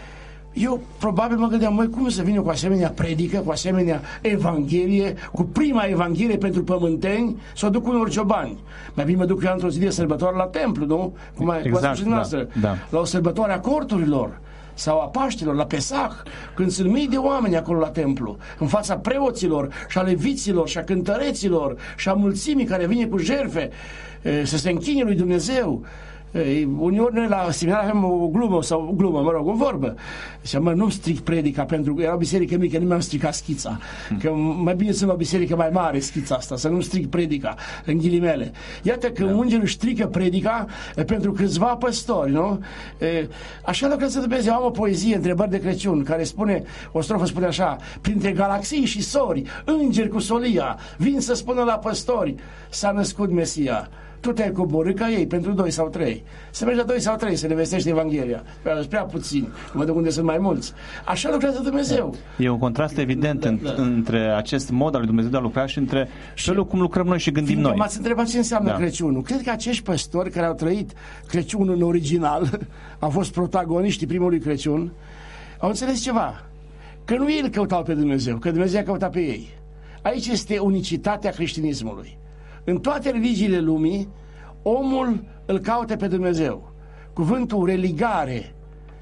C: Eu probabil mă gândeam, măi, cum să vină cu asemenea predică, cu asemenea evanghelie, cu prima evanghelie pentru pământeni, să o duc unor ciobani. Mai bine mă duc eu într-o zi de sărbătoare la templu, nu? Cum ai
B: exact,
C: spus noastră,
B: da, da.
C: La o sărbătoare a corturilor sau a Paștilor, la Pesach, când sunt mii de oameni acolo la templu, în fața preoților și a leviților și a cântăreților și a mulțimii care vine cu jertfe să se închine lui Dumnezeu. Ei, uneori noi la seminar avem o glumă sau o glumă, mă rog, o vorbă. Și mă, nu stric predica pentru că era o biserică mică, nu mi-am stricat schița. Că mai bine sunt la o biserică mai mare schița asta, să nu stric predica, în ghilimele. Iată că da. Ungerul strică predica pentru câțiva păstori, nu? E, așa lucrează Dumnezeu. Am o poezie, Întrebări de Crăciun, care spune, o strofă spune așa: printre galaxii și sori, îngeri cu solia, vin să spună la păstori, s-a născut Mesia. Tu te-ai coborât ca ei pentru doi sau trei. Să mergi la doi sau trei să le vestești Evanghelia. Prea, prea puțin. Mă duc unde sunt mai mulți. Așa lucrează Dumnezeu.
B: E un contrast evident da, da. între acest mod al lui Dumnezeu de a lucra și între felul cum lucrăm noi și gândim noi.
C: M-ați întrebat ce înseamnă da. Crăciunul. Cred că acești păstori care au trăit Crăciunul în original, au fost protagoniștii primului Crăciun, au înțeles ceva. Că nu ei îl căutau pe Dumnezeu, că Dumnezeu a căutat pe ei. Aici este unicitatea creștinismului. În toate religiile lumii, omul îl caută pe Dumnezeu. Cuvântul religare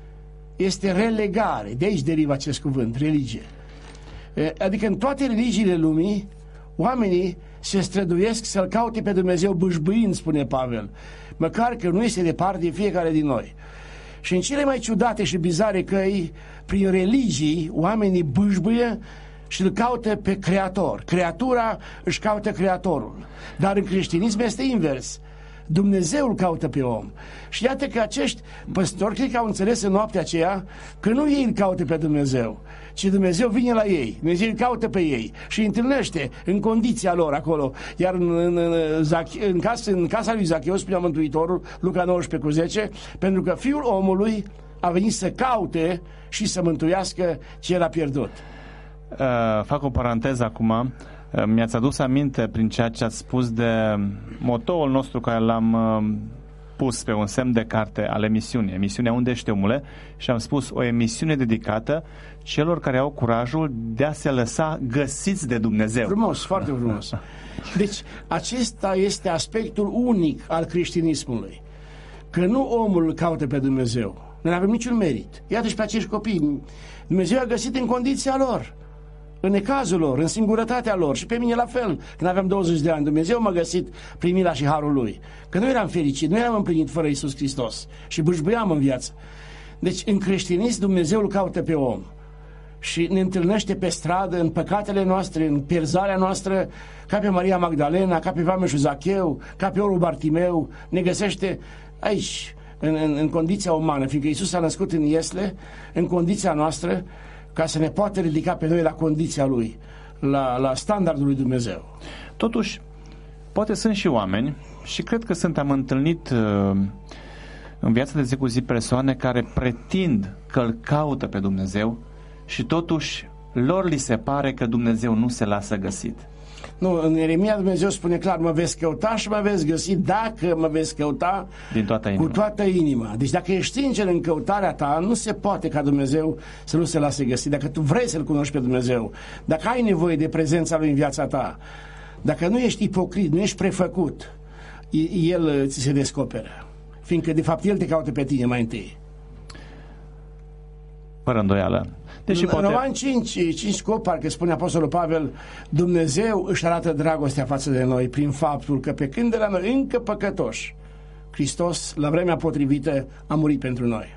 C: este relegare. De aici derivă acest cuvânt, religie. Adică în toate religiile lumii, oamenii se străduiesc să-L caute pe Dumnezeu bâșbâind, spune Pavel, măcar că nu este departe de fiecare din noi. Și în cele mai ciudate și bizare căi, prin religii, oamenii bâșbâie și îl caută pe Creator. Creatura își caută Creatorul. Dar în creștinism este invers. Dumnezeu îl caută pe om. Și iată că acești păstori cred că au înțeles în noaptea aceea că nu ei îl caută pe Dumnezeu, ci Dumnezeu vine la ei. Dumnezeu îl caută pe ei și îi întâlnește în condiția lor acolo. Iar în, în, în, în, casa, în casa lui Zacheu, spunea Mântuitorul, Luca nouăsprezece cu zece, pentru că Fiul omului a venit să caute și să mântuiască ce era pierdut.
B: Uh, fac o paranteză acum. Uh, mi-ați adus aminte prin ceea ce ați spus de motoul nostru care l-am uh, pus pe un semn de carte al emisiunii, emisiunea Unde ești, omule? Și am spus o emisiune dedicată celor care au curajul de a se lăsa găsiți de Dumnezeu.
C: Frumos, foarte frumos. Deci acesta este aspectul unic al creștinismului, că nu omul îl caută pe Dumnezeu. Noi nu avem niciun merit. Iată și pe acești copii, Dumnezeu a găsit în condiția lor, în necazul lor, în singurătatea lor, și pe mine la fel. Când aveam douăzeci de ani, Dumnezeu m-a găsit prin mila și harul Lui. Că nu eram fericit, nu eram împlinit fără Iisus Hristos și bâșbâiam în viață. Deci în creștinism Dumnezeu îl caută pe om și ne întâlnește pe stradă, în păcatele noastre, în pierzarea noastră, ca pe Maria Magdalena, ca pe vameșul Zacheu, ca pe orul Bartimeu. Ne găsește aici, în, în, în condiția umană, fiindcă Iisus s-a născut în iesle, în condiția noastră, ca să ne poată ridica pe noi la condiția Lui, la, la standardul lui Dumnezeu.
B: Totuși, poate sunt și oameni, și cred că sunt, am întâlnit uh, în viața de zi cu zi persoane care pretind că îl caută pe Dumnezeu și totuși lor li se pare că Dumnezeu nu se lasă găsit.
C: Nu, în Ieremia Dumnezeu spune clar: mă veți căuta și mă veți găsi dacă mă veți căuta
B: din toată inima.
C: Cu toată inima. Deci dacă ești sincer în căutarea ta, nu se poate ca Dumnezeu să nu se lase găsi. Dacă tu vrei să-L cunoști pe Dumnezeu, dacă ai nevoie de prezența Lui în viața ta, dacă nu ești ipocrit, nu ești prefăcut, El ți se descoperă. Fiindcă de fapt El te caută pe tine mai întâi.
B: Fără îndoială. Deși
C: în
B: poate...
C: Roman cinci, cinci scop, parcă spune Apostolul Pavel, Dumnezeu își arată dragostea față de noi prin faptul că pe când eram noi încă păcătoși, Hristos, la vremea potrivită, a murit pentru noi.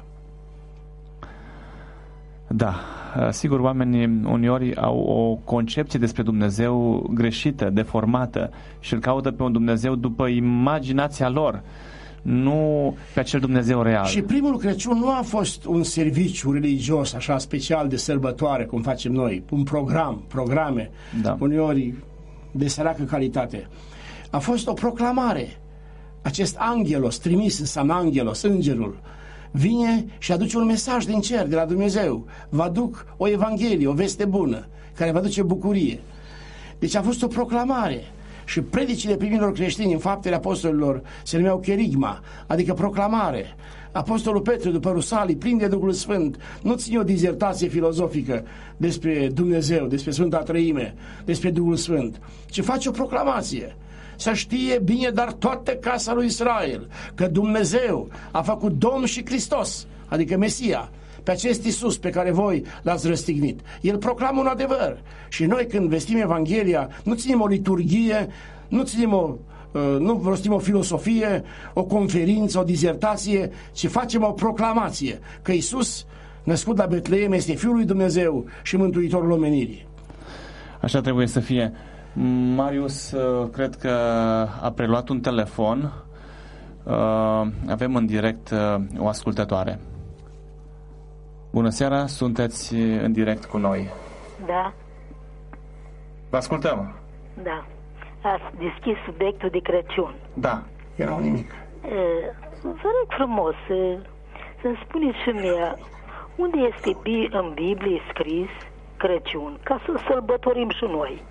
B: Da, sigur, oamenii uneori au o concepție despre Dumnezeu greșită, deformată și îl caută pe un Dumnezeu după imaginația lor, nu pe acel Dumnezeu real.
C: Și primul Crăciun nu a fost un serviciu religios așa special de sărbătoare cum facem noi, un program, programe, da, uneori de săracă calitate. A fost o proclamare. Acest angelos, trimis înseamnă angelos, îngerul, vine și aduce un mesaj din cer, de la Dumnezeu. Vă aduc o evanghelie, o veste bună, care vă aduce bucurie. Deci a fost o proclamare. și predicile primilor creștini în Faptele Apostolilor se numeau cherigma, adică proclamare. Apostolul Petru, după Rusalii, plin de Duhul Sfânt, nu ține o dizertație filozofică despre Dumnezeu, despre Sfânta Trăime, despre Duhul Sfânt, ci face o proclamație. Să știe bine, dar toată casa lui Israel, că Dumnezeu a făcut Domn și Hristos, adică Mesia, pe acest Iisus pe care voi l-ați răstignit. El proclamă un adevăr. Și noi, când vestim Evanghelia, nu ținem o liturghie, nu ținem o nu rostim o filosofie, o conferință, o dizertație, ci facem o proclamație că Iisus, născut la Betleem, este Fiul lui Dumnezeu și Mântuitorul omenirii.
B: Așa trebuie să fie. Marius, cred că a preluat un telefon. Avem în direct o ascultătoare. Bună seara, sunteți în direct cu noi.
H: Da.
B: Vă ascultăm.
H: Da. Ați deschis subiectul de Crăciun.
B: Da.
C: Era nimic.
H: Vă rog frumos să-mi spuneți și mie unde este în Biblie scris Crăciun, ca să sărbătorim și noi.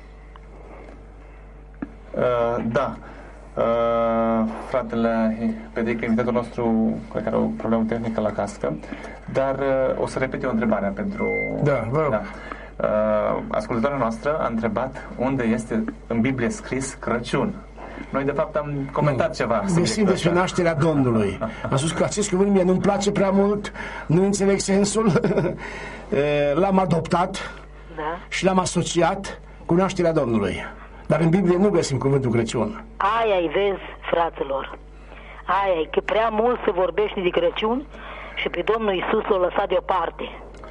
B: Uh, da. Uh, fratele Petric, invitatul nostru, cred că are o problemă tehnică la cască, dar uh, o să repet eu întrebarea pentru...
C: Da, vă rog. Da.
B: Uh, ascultătoarea noastră a întrebat unde este în Biblie scris Crăciun. Noi, de fapt, am comentat nu. ceva.
C: Găsim despre nașterea Domnului. Am spus că acest cuvânt mie nu-mi place prea mult, nu înțeleg sensul, l-am adoptat
H: da.
C: și l-am asociat cu nașterea Domnului. Dar în Biblie nu găsim cuvântul Crăciun.
H: Aia-i, vezi, fraților, aia-i, că prea mult se vorbește de Crăciun și pe Domnul Iisus l-a lăsat deoparte.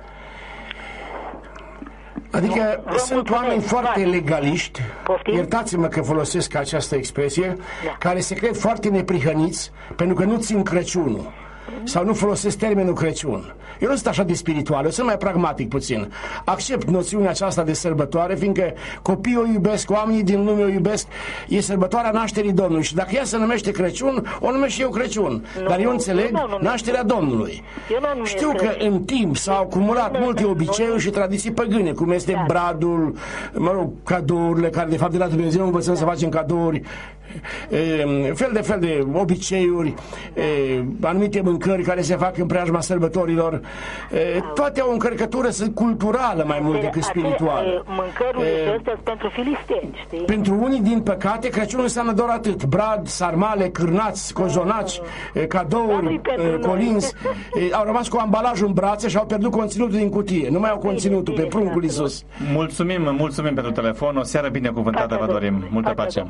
C: Adică nu, sunt oameni foarte legaliști, poftim? Iertați-mă că folosesc această expresie, da. care se cred foarte neprihăniți pentru că nu țin Crăciunul sau nu folosesc termenul Crăciun. Eu nu sunt așa de spiritual, eu sunt mai pragmatic puțin. Accept noțiunea aceasta de sărbătoare, fiindcă copiii o iubesc, oamenii din lume o iubesc, e sărbătoarea nașterii Domnului și dacă ea se numește Crăciun, o numesc și eu Crăciun. Nu, dar eu înțeleg eu nașterea Domnului. Știu că Crăciun. În timp s-au acumulat multe obiceiuri și tradiții păgâne, cum este da. bradul, mă rog, cadourile, care de fapt de la Dumnezeu învățăm da. să facem cadouri, e, fel de fel de obiceiuri, e, anumite mâncări care se fac în preajma sărbătorilor, e, toate au o încărcătură culturală mai mult decât spirituală.
H: Mâncărurile astea pentru filisteni, știi?
C: Pentru unii, din păcate, Crăciunul înseamnă doar atât: brad, sarmale, cârnați, cozonaci, cadouri, colinzi. Au rămas cu ambalajul în brațe și au pierdut conținutul din cutie. Nu mai au conținutul pe pruncul Iisus.
B: Mulțumim, mulțumim pentru telefon. O seară binecuvântată vă dorim. Multă pace.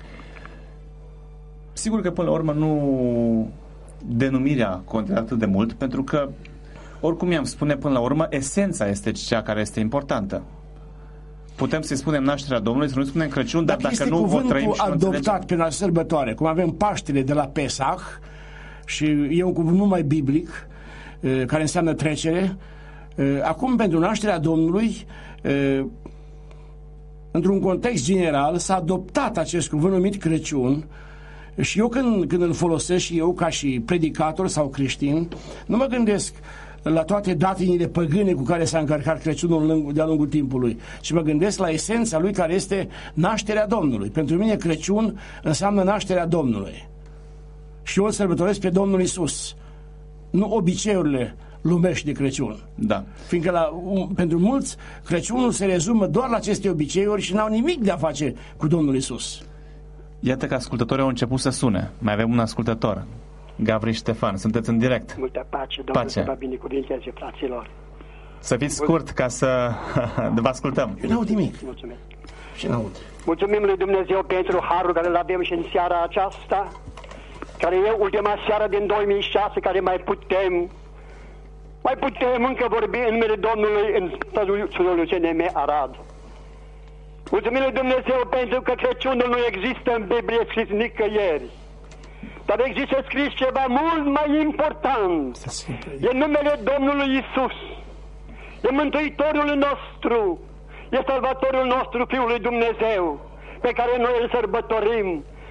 B: Sigur că până la urmă nu denumirea contează atât de mult, pentru că oricum i-am spune, până la urmă esența este cea care este importantă. Putem să-i spunem nașterea Domnului, să nu spunem Crăciun, dar dacă, dacă nu o trăim și nu
C: adoptat pe la sărbătoare, cum avem Paștele de la Pesach, și e un cuvânt mult mai biblic, care înseamnă trecere. Acum, pentru nașterea Domnului, într-un context general, s-a adoptat acest cuvânt numit Crăciun. Și eu când, când îl folosesc și eu ca și predicator sau creștin, nu mă gândesc la toate datinile păgâne cu care s-a încărcat Crăciunul de-a lungul timpului, ci mă gândesc la esența lui, care este nașterea Domnului. Pentru mine Crăciun înseamnă nașterea Domnului. Și eu îl sărbătoresc pe Domnul Iisus, nu obiceiurile lumești de Crăciun.
B: Da.
C: Fiindcă la, um, pentru mulți Crăciunul se rezumă doar la aceste obiceiuri și n-au nimic de a face cu Domnul Iisus.
B: Iată că ascultătorii au început să sune. Mai avem un ascultător. Gavri Ștefan, sunteți în direct.
I: Multă pace, Domnul să vă binecuvânteze, fraților.
B: Să fiți scurt ca să vă ascultăm.
C: Eu n-aud nimic.
I: Mulțumesc.
C: Și n-aud.
I: Mulțumim lui Dumnezeu pentru harul care îl avem și în seara aceasta, care e ultima seară din două mii șase, care mai putem mai putem încă vorbi în numele Domnului în stătul C N M Arad. Mulțumim lui Dumnezeu pentru că Crăciunul nu există în Biblie scris nicăieri, dar există scris ceva mult mai important. E numele Domnului Iisus, e Mântuitorul nostru, e Salvatorul nostru, Fiul lui Dumnezeu, pe care noi îl sărbătorim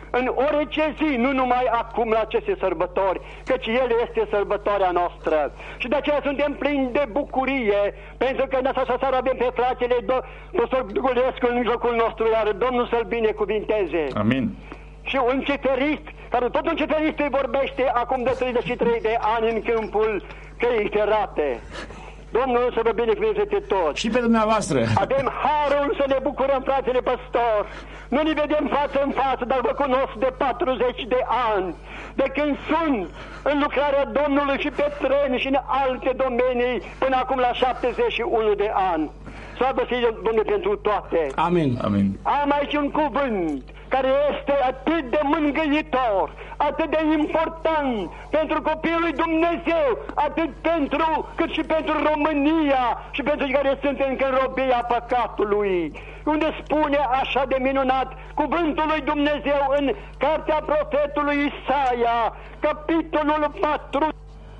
I: în orice zi, nu numai acum la aceste sărbători, căci El este sărbătoarea noastră. Și de aceea suntem plini de bucurie, pentru că în această seară avem pe fratele Păstor Dugulescu în mijlocul nostru, iar Domnul să-l binecuvinteze.
B: Amin.
I: Și un ceferist, care tot un ceferist îi vorbește acum de treizeci și trei de ani în câmpul căii ferate. Domnul să vă binecuvânteze toți.
C: Și pe dumneavoastră.
I: Avem harul să ne bucurăm, fratele păstor. Nu ne vedem față în față, dar vă cunosc de patruzeci de ani. De când sunt în lucrarea Domnului și pe tren și în alte domenii, până acum la șaptezeci și unu de ani. Slavă fie Domnul pentru toate.
C: Amin.
B: Amin.
I: Am aici un cuvânt care este atât de mângâietor, atât de important pentru copilul lui Dumnezeu, atât pentru, cât și pentru România și pentru cei care sunt încă în robia păcatului, unde spune așa de minunat cuvântul lui Dumnezeu în cartea profetului Isaia, capitolul patru,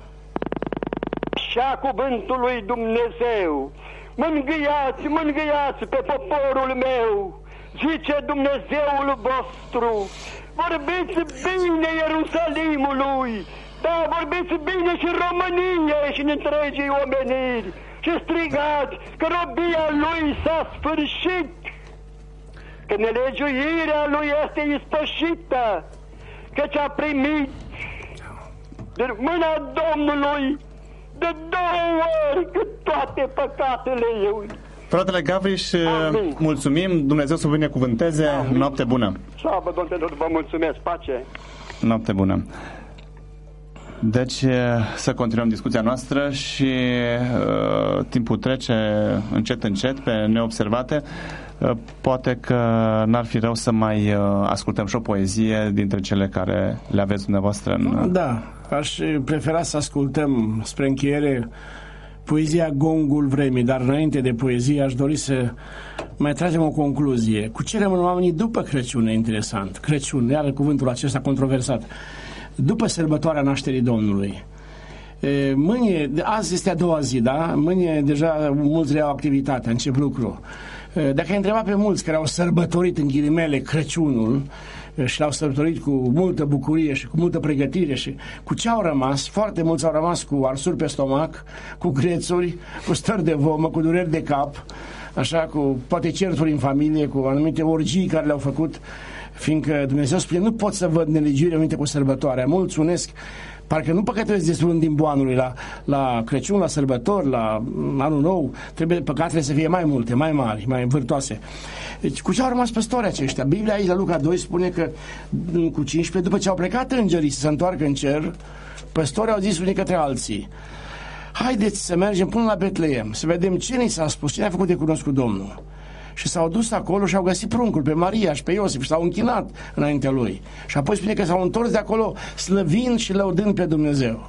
I: așa cuvântul lui Dumnezeu: mângâiați, mângâiați pe poporul meu, zice Dumnezeul vostru, vorbiți bine Ierusalimului, da, vorbiți bine și României și în întregii omeniri și strigați că robia lui s-a sfârșit, că nelegiuirea lui este ispășită, căci a primit de mâna Domnului de două ori cât toate păcatele eu.
B: Fratele Gavriș,
I: Amin.
B: mulțumim, Dumnezeu să vă binecuvânteze.
I: Amin.
B: Noapte bună.
I: Slavă Domnului, vă mulțumesc, pace.
B: Noapte bună. Deci să continuăm discuția noastră și uh, timpul trece încet încet pe neobservate. Uh, poate că n-ar fi rău să mai uh, ascultăm și o poezie dintre cele care le aveți dumneavoastră în...
C: Da, aș prefera să ascultăm spre încheiere poezia Gongul Vremii, dar înainte de poezie aș dori să mai tragem o concluzie. Cu ce rămân oamenii după Crăciun e interesant. Crăciun, iar cuvântul acesta controversat. După sărbătoarea nașterii Domnului. E, mâine, azi este a doua zi, da? Mâine deja mulți le au activitatea, încep lucru. E, dacă ai întrebat pe mulți care au sărbătorit în ghilimele Crăciunul și l-au sărbătorit cu multă bucurie și cu multă pregătire și cu ce au rămas, foarte mulți au rămas cu arsuri pe stomac, cu grețuri, cu stări de vomă, cu dureri de cap, așa, cu poate certuri în familie, cu anumite orgii care le-au făcut, fiindcă Dumnezeu spune, nu pot să văd nelegiuire înainte cu sărbătoarea. Mulți unesc, parcă nu păcătuiesc destul în timpul anului, la, la Crăciun, la sărbători, la Anul Nou, trebuie, păcatele să fie mai multe, mai mari, mai învârtoase. Deci cu ce au rămas păstorii aceștia? Biblia aici la Luca doi spune că cu cincisprezece, după ce au plecat îngerii să se întoarcă în cer, păstorii au zis unii către alții, haideți să mergem până la Betleem, să vedem ce ni s-a spus, ce ne-a făcut de cunoscut Domnul. Și s-au dus acolo și au găsit pruncul pe Maria și pe Iosif și s-au închinat înaintea lui. Și apoi spune că s-au întors de acolo slăvind și lăudând pe Dumnezeu.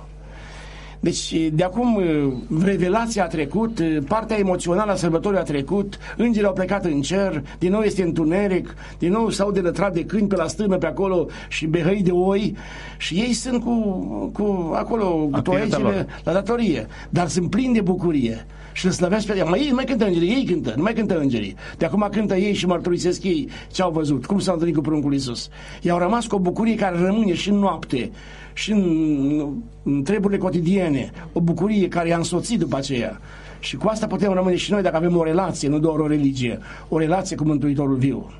C: Deci de acum revelația a trecut, partea emoțională a sărbătorii a trecut, îngerii au plecat în cer, din nou este întuneric, din nou s-au de lătrat de câini pe la stână pe acolo și behăi de oi și ei sunt cu, cu acolo cu toiecile la datorie, dar sunt plini de bucurie. Și îl slăvesc pe ea. Mai ei nu mai cântă îngerii, ei cântă, nu mai cântă îngerii. De acum cântă ei și mărturisesc ei ce au văzut, cum s-au întâlnit cu pruncul Iisus. Ei au rămas cu o bucurie care rămâne și în noapte, și în, în treburile cotidiene, o bucurie care i-a însoțit după aceea. Și cu asta putem rămâne și noi dacă avem o relație, nu doar o religie, o relație cu Mântuitorul viu.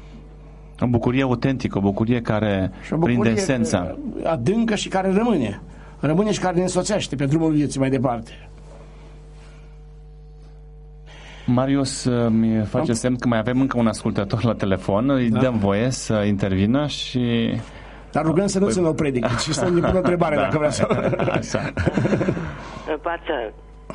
B: O bucurie autentică, o bucurie care o bucurie prinde esența.
C: Adâncă și care rămâne. Rămâne și care ne însoțește pe drumul vieții mai departe.
B: Marius mi face semn că mai avem încă un ascultător la telefon, îi da. dăm voie să intervină și...
C: Dar rugăm să nu păi... țină o predică, ci să ne pună o întrebare da. dacă vrea să...
B: Așa.
J: Pace,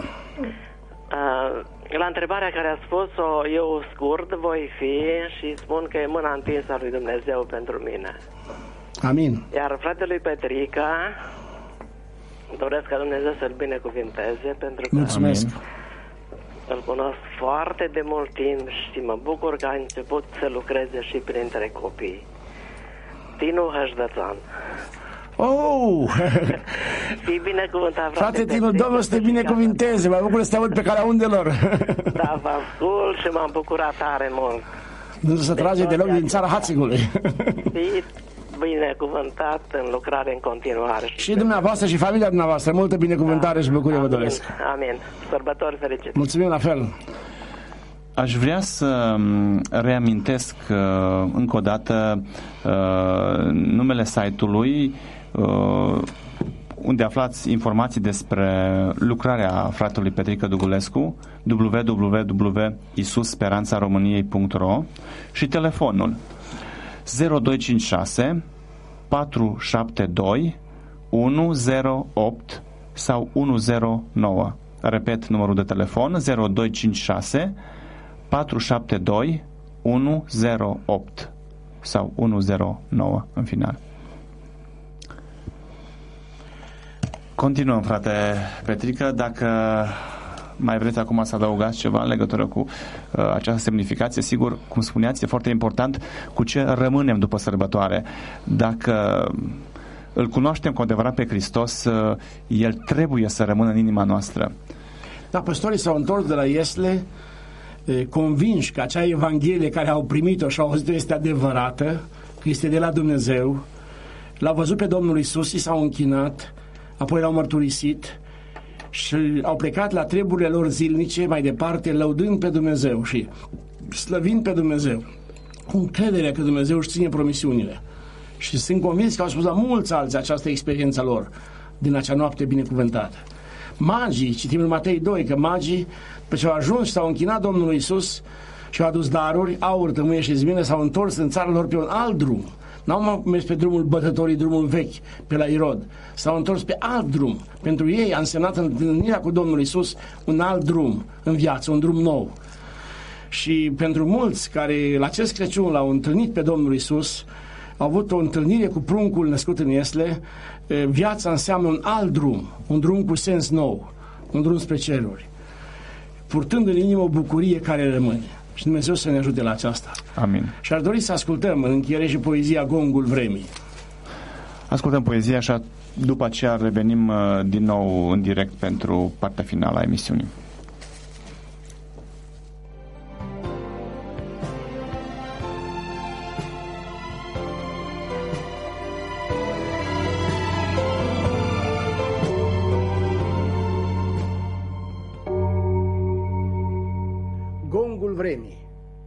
J: la întrebarea care a spus-o, eu scurt voi fi și spun că e mâna întinsă a lui Dumnezeu pentru mine.
C: Amin.
J: Iar fratelui Petrica, doresc ca Dumnezeu să-l binecuvinteze, pentru că...
C: Mulțumesc.
J: Îl cunosc foarte de mult timp și mă bucur că a început să lucreze și printre copii. Tinu Hășdățan.
C: Oh!
J: Fii binecuvântat, frate.
C: Frate Tinu, Domnul să te binecuvinteze. Mă bucur să te aud pe calea undelor.
J: Da, vă ascult și m-am bucurat tare mult.
C: Nu să trage deloc din țara Hațigului.
J: Fii binecuvântat în lucrare în continuare.
C: Și dumneavoastră și familia dumneavoastră, multă binecuvântare, da, și bucurie vă doresc.
J: Amin. Sărbători fericite.
C: Mulțumim la fel.
B: Aș vrea să reamintesc uh, încă o dată uh, numele site-ului uh, unde aflați informații despre lucrarea fratelui Petrică Dugulescu, w w w punct isus speranța româniei punct r o, și telefonul zero doi cinci șase patru șapte doi unu zero opt sau unu zero nouă. Repet numărul de telefon zero doi cinci șase patru șapte doi unu zero opt sau unu zero nouă în final. Continuăm, frate Petrică, dacă mai vreți acum să adăugați ceva în legătură cu uh, această semnificație. Sigur, cum spuneați, e foarte important cu ce rămânem după sărbătoare. Dacă îl cunoaștem cu adevărat pe Hristos, uh, El trebuie să rămână în inima noastră.
C: Da, păstorii s-au întors de la Iesle convinși că acea Evanghelie care au primit-o și au auzit-o este adevărată, că este de la Dumnezeu. L-au văzut pe Domnul Iisus, i s-au închinat, apoi l-au mărturisit și au plecat la treburile lor zilnice mai departe, lăudând pe Dumnezeu și slăvind pe Dumnezeu, cu încredere că Dumnezeu își ține promisiunile. Și sunt convins că au spus la mulți alții această experiență lor din acea noapte binecuvântată. Magii, citim în Matei doi, că magii, pe ce au ajuns și s-au închinat Domnului Iisus și au adus daruri, aur, tămâie și zmină, s-au întors în țara lor pe un alt drum. N-au mers pe drumul bătătorii, drumul vechi, pe la Irod. S-au întors pe alt drum. Pentru ei a însemnat întâlnirea cu Domnul Iisus un alt drum în viață, un drum nou. Și pentru mulți care la acest Crăciun l-au întâlnit pe Domnul Iisus, au avut o întâlnire cu pruncul născut în Iesle, viața înseamnă un alt drum, un drum cu sens nou, un drum spre ceruri, purtând în inimă o bucurie care rămâne. Și Dumnezeu să ne ajute la aceasta.
B: Amin.
C: Și ar dori să ascultăm în încheiere și poezia Gongul Vremii.
B: Ascultăm poezia și după aceea revenim din nou în direct pentru partea finală a emisiunii.
C: Gongul Vremii.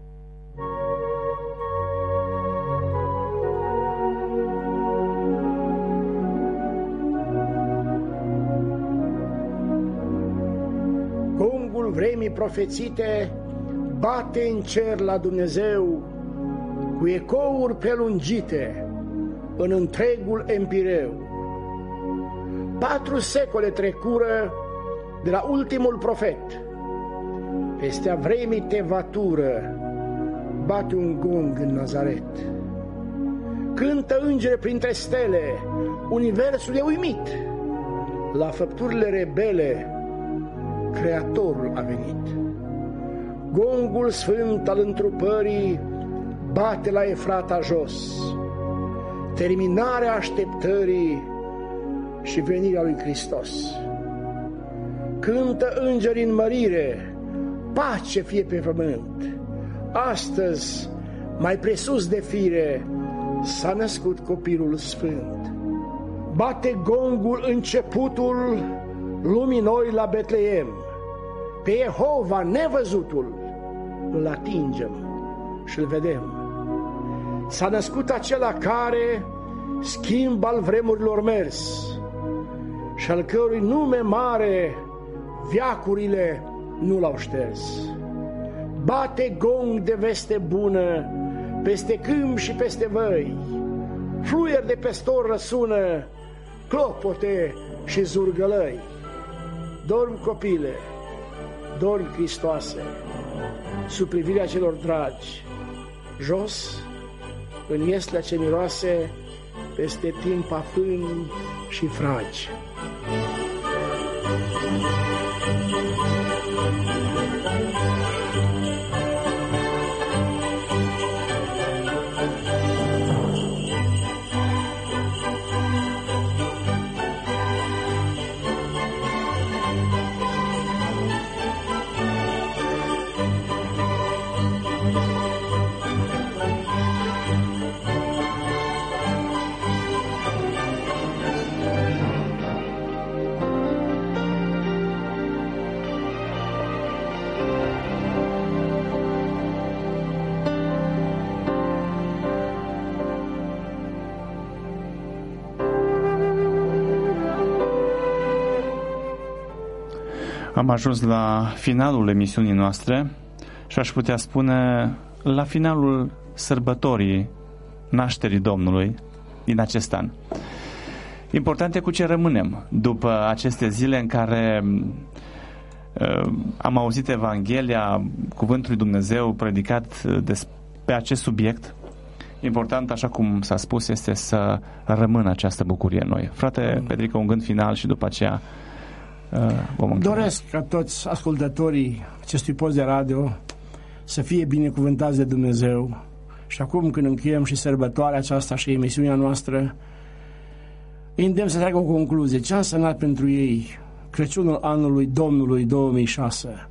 C: Gongul vremii profețite bate în cer la Dumnezeu cu ecouri prelungite în întregul empireu. Patru secole trecură de la ultimul profet. Peste a vremii tevatură bate un gong în Nazaret. Cântă îngere printre stele, universul e uimit. La făpturile rebele, Creatorul a venit. Gongul sfânt al întrupării bate la Efrata jos. Terminarea așteptării și venirea lui Hristos. Cântă îngerii în mărire, pace fie pe pământ. Astăzi, mai presus de fire, s-a născut copilul sfânt. Bate gongul începutul lumii noi la Betleem. Pe Jehova nevăzutul îl atingem și îl vedem. S-a născut acela care schimb al vremurilor mers și al cărui nume mare veacurile nu l-au șters. Bate gong de veste bună peste câmp și peste văi. Fluier de pestor răsună, clopote și zurgălăi. Dorm copile, dorm Hristoase, sub privirea celor dragi. Jos, în ieslea ce miroase, peste timp afâni și fragi.
B: Am ajuns la finalul emisiunii noastre și aș putea spune la finalul sărbătorii nașterii Domnului din acest an. Important e cu ce rămânem după aceste zile în care uh, am auzit Evanghelia, cuvântul lui Dumnezeu predicat pe acest subiect. Important, așa cum s-a spus, este să rămână această bucurie în noi. Frate Petrică, un gând final și după aceea uh, vom încheia.
C: Doresc ca toți ascultătorii acestui post de radio să fie binecuvântați de Dumnezeu. Și acum când încheiem și sărbătoarea aceasta și emisiunea noastră, îi îndemn să tragă o concluzie. Ce a însemnat pentru ei Crăciunul anului Domnului două mii șase?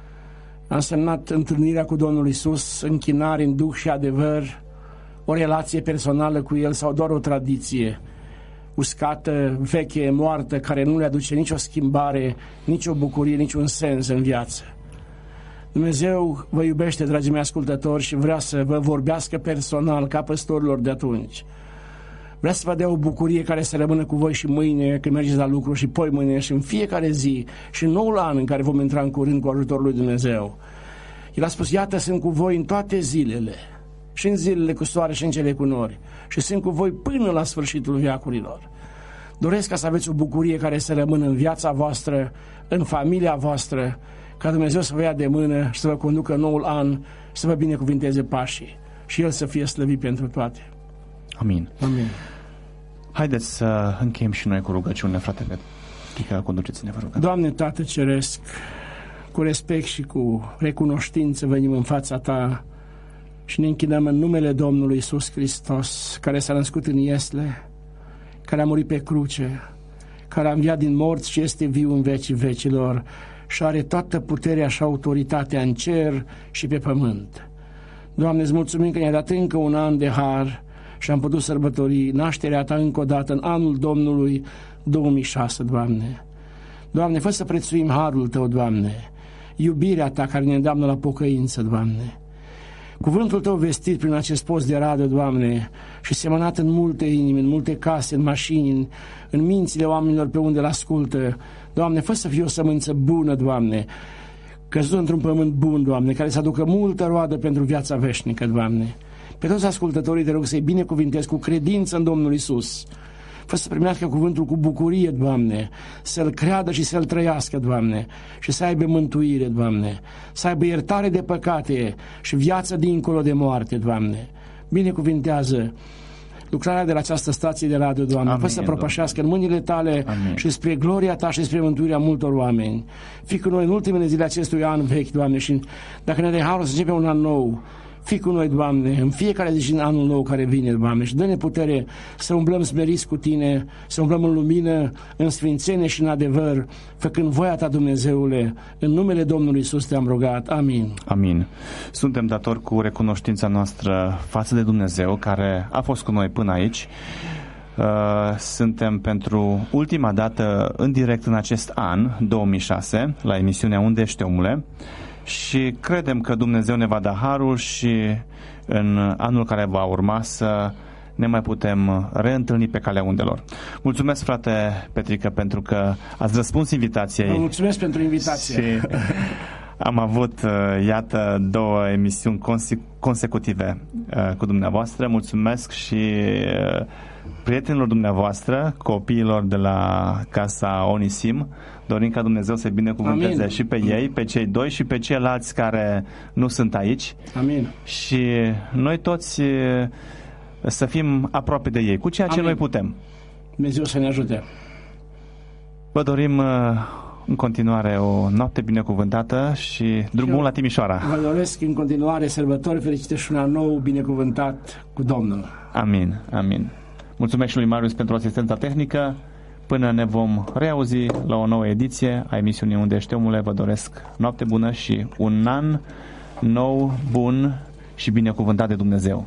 C: A însemnat întâlnirea cu Domnul Iisus, închinare în duh și adevăr, o relație personală cu El sau doar o tradiție uscată, veche, moartă, care nu le aduce nicio schimbare, nicio bucurie, niciun sens în viață. Dumnezeu vă iubește, dragii mei ascultători, și vrea să vă vorbească personal ca păstorilor de atunci. Vrea să vă dea o bucurie care să rămână cu voi și mâine când mergeți la lucru și poi mâine și în fiecare zi și în noul an în care vom intra în curând cu ajutorul lui Dumnezeu. El a spus, iată, sunt cu voi în toate zilele, și în zilele cu soare și în cele cu nori, și sunt cu voi până la sfârșitul veacurilor. Doresc ca să aveți o bucurie care să rămână în viața voastră, în familia voastră, ca Dumnezeu să vă ia de mână și să vă conducă noul an, să vă binecuvinteze pașii și El să fie slăvit pentru toate.
B: Amin.
C: Amin.
B: Haideți să încheiem și noi cu rugăciune, frate Petrică, conduceți-ne, vă rugăm.
C: Doamne Tată Ceresc, cu respect și cu recunoștință venim în fața Ta și ne închinăm în numele Domnului Iisus Hristos, care s-a născut în Iesle, care a murit pe cruce, care a înviat din morți și este viu în vecii vecilor și are toată puterea și autoritatea în cer și pe pământ. Doamne, îți mulțumim că ne-ai dat încă un an de har și am putut sărbători nașterea Ta încă o dată în anul Domnului două mii șase, Doamne. Doamne, fă să prețuim harul Tău, Doamne, iubirea Ta care ne îndeamnă la pocăință, Doamne. Cuvântul Tău vestit prin acest post de radio, Doamne, și semănat în multe inimi, în multe case, în mașini, în, în mințile oamenilor pe unde l-ascultă. Doamne, fă să fie o sămânță bună, Doamne, căzută într-un pământ bun, Doamne, care să aducă multă roadă pentru viața veșnică, Doamne. Pe toți ascultătorii te rog să-i binecuvintezi cu credință în Domnul Iisus. Fă să primească cuvântul cu bucurie, Doamne, să-L creadă și să-L trăiască, Doamne, și să aibă mântuire, Doamne, să aibă iertare de păcate și viață dincolo de moarte, Doamne. Binecuvintează lucrarea de la această stație de radio, Doamne. Amin, fă să propășească în mâinile Tale. Amin. Și spre gloria Ta și spre mântuirea multor oameni. Fii cu noi în ultimele zile acestui an vechi, Doamne, și dacă ne dai harul să începem un an nou, fii cu noi, Doamne, în fiecare zi și în anul nou care vine, Doamne, și dă-ne putere să umblăm smeriți cu Tine, să umblăm în lumină, în sfințenie și în adevăr, făcând voia Ta, Dumnezeule. În numele Domnului Iisus Te-am rugat. Amin.
B: Amin. Suntem datori cu recunoștința noastră față de Dumnezeu, care a fost cu noi până aici. Suntem pentru ultima dată în direct în acest an, două mii șase, la emisiunea Unde ești, omule? Și credem că Dumnezeu ne va da harul și în anul care va urma să ne mai putem reîntâlni pe calea undelor. Mulțumesc, frate Petrică, pentru că ați răspuns invitației.
C: Vă mulțumesc pentru invitație.
B: Și am avut, iată, două emisiuni conse- consecutive cu dumneavoastră. Mulțumesc și prietenilor dumneavoastră, copiilor de la Casa Onisim. Dorim ca Dumnezeu să binecuvânteze Amin. Și pe ei, pe cei doi și pe ceilalți care nu sunt aici.
C: Amin.
B: Și noi toți să fim aproape de ei, cu ceea ce Amin. Noi putem.
C: Dumnezeu să ne ajute.
B: Vă dorim în continuare o noapte binecuvântată și drumul și la Timișoara.
C: Vă doresc în continuare sărbători fericite și un an nou binecuvântat cu Domnul.
B: Amin, amin. Mulțumesc și lui Marius pentru asistența tehnică. Până ne vom reauzi la o nouă ediție a emisiunii Unde ești, omule, vă doresc noapte bună și un an nou, bun și binecuvântat de Dumnezeu.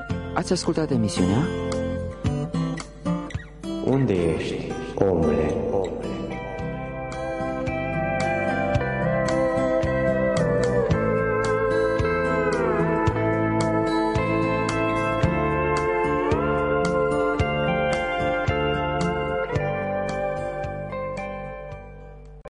K: Ați ascultat emisiunea
A: Unde ești, omule?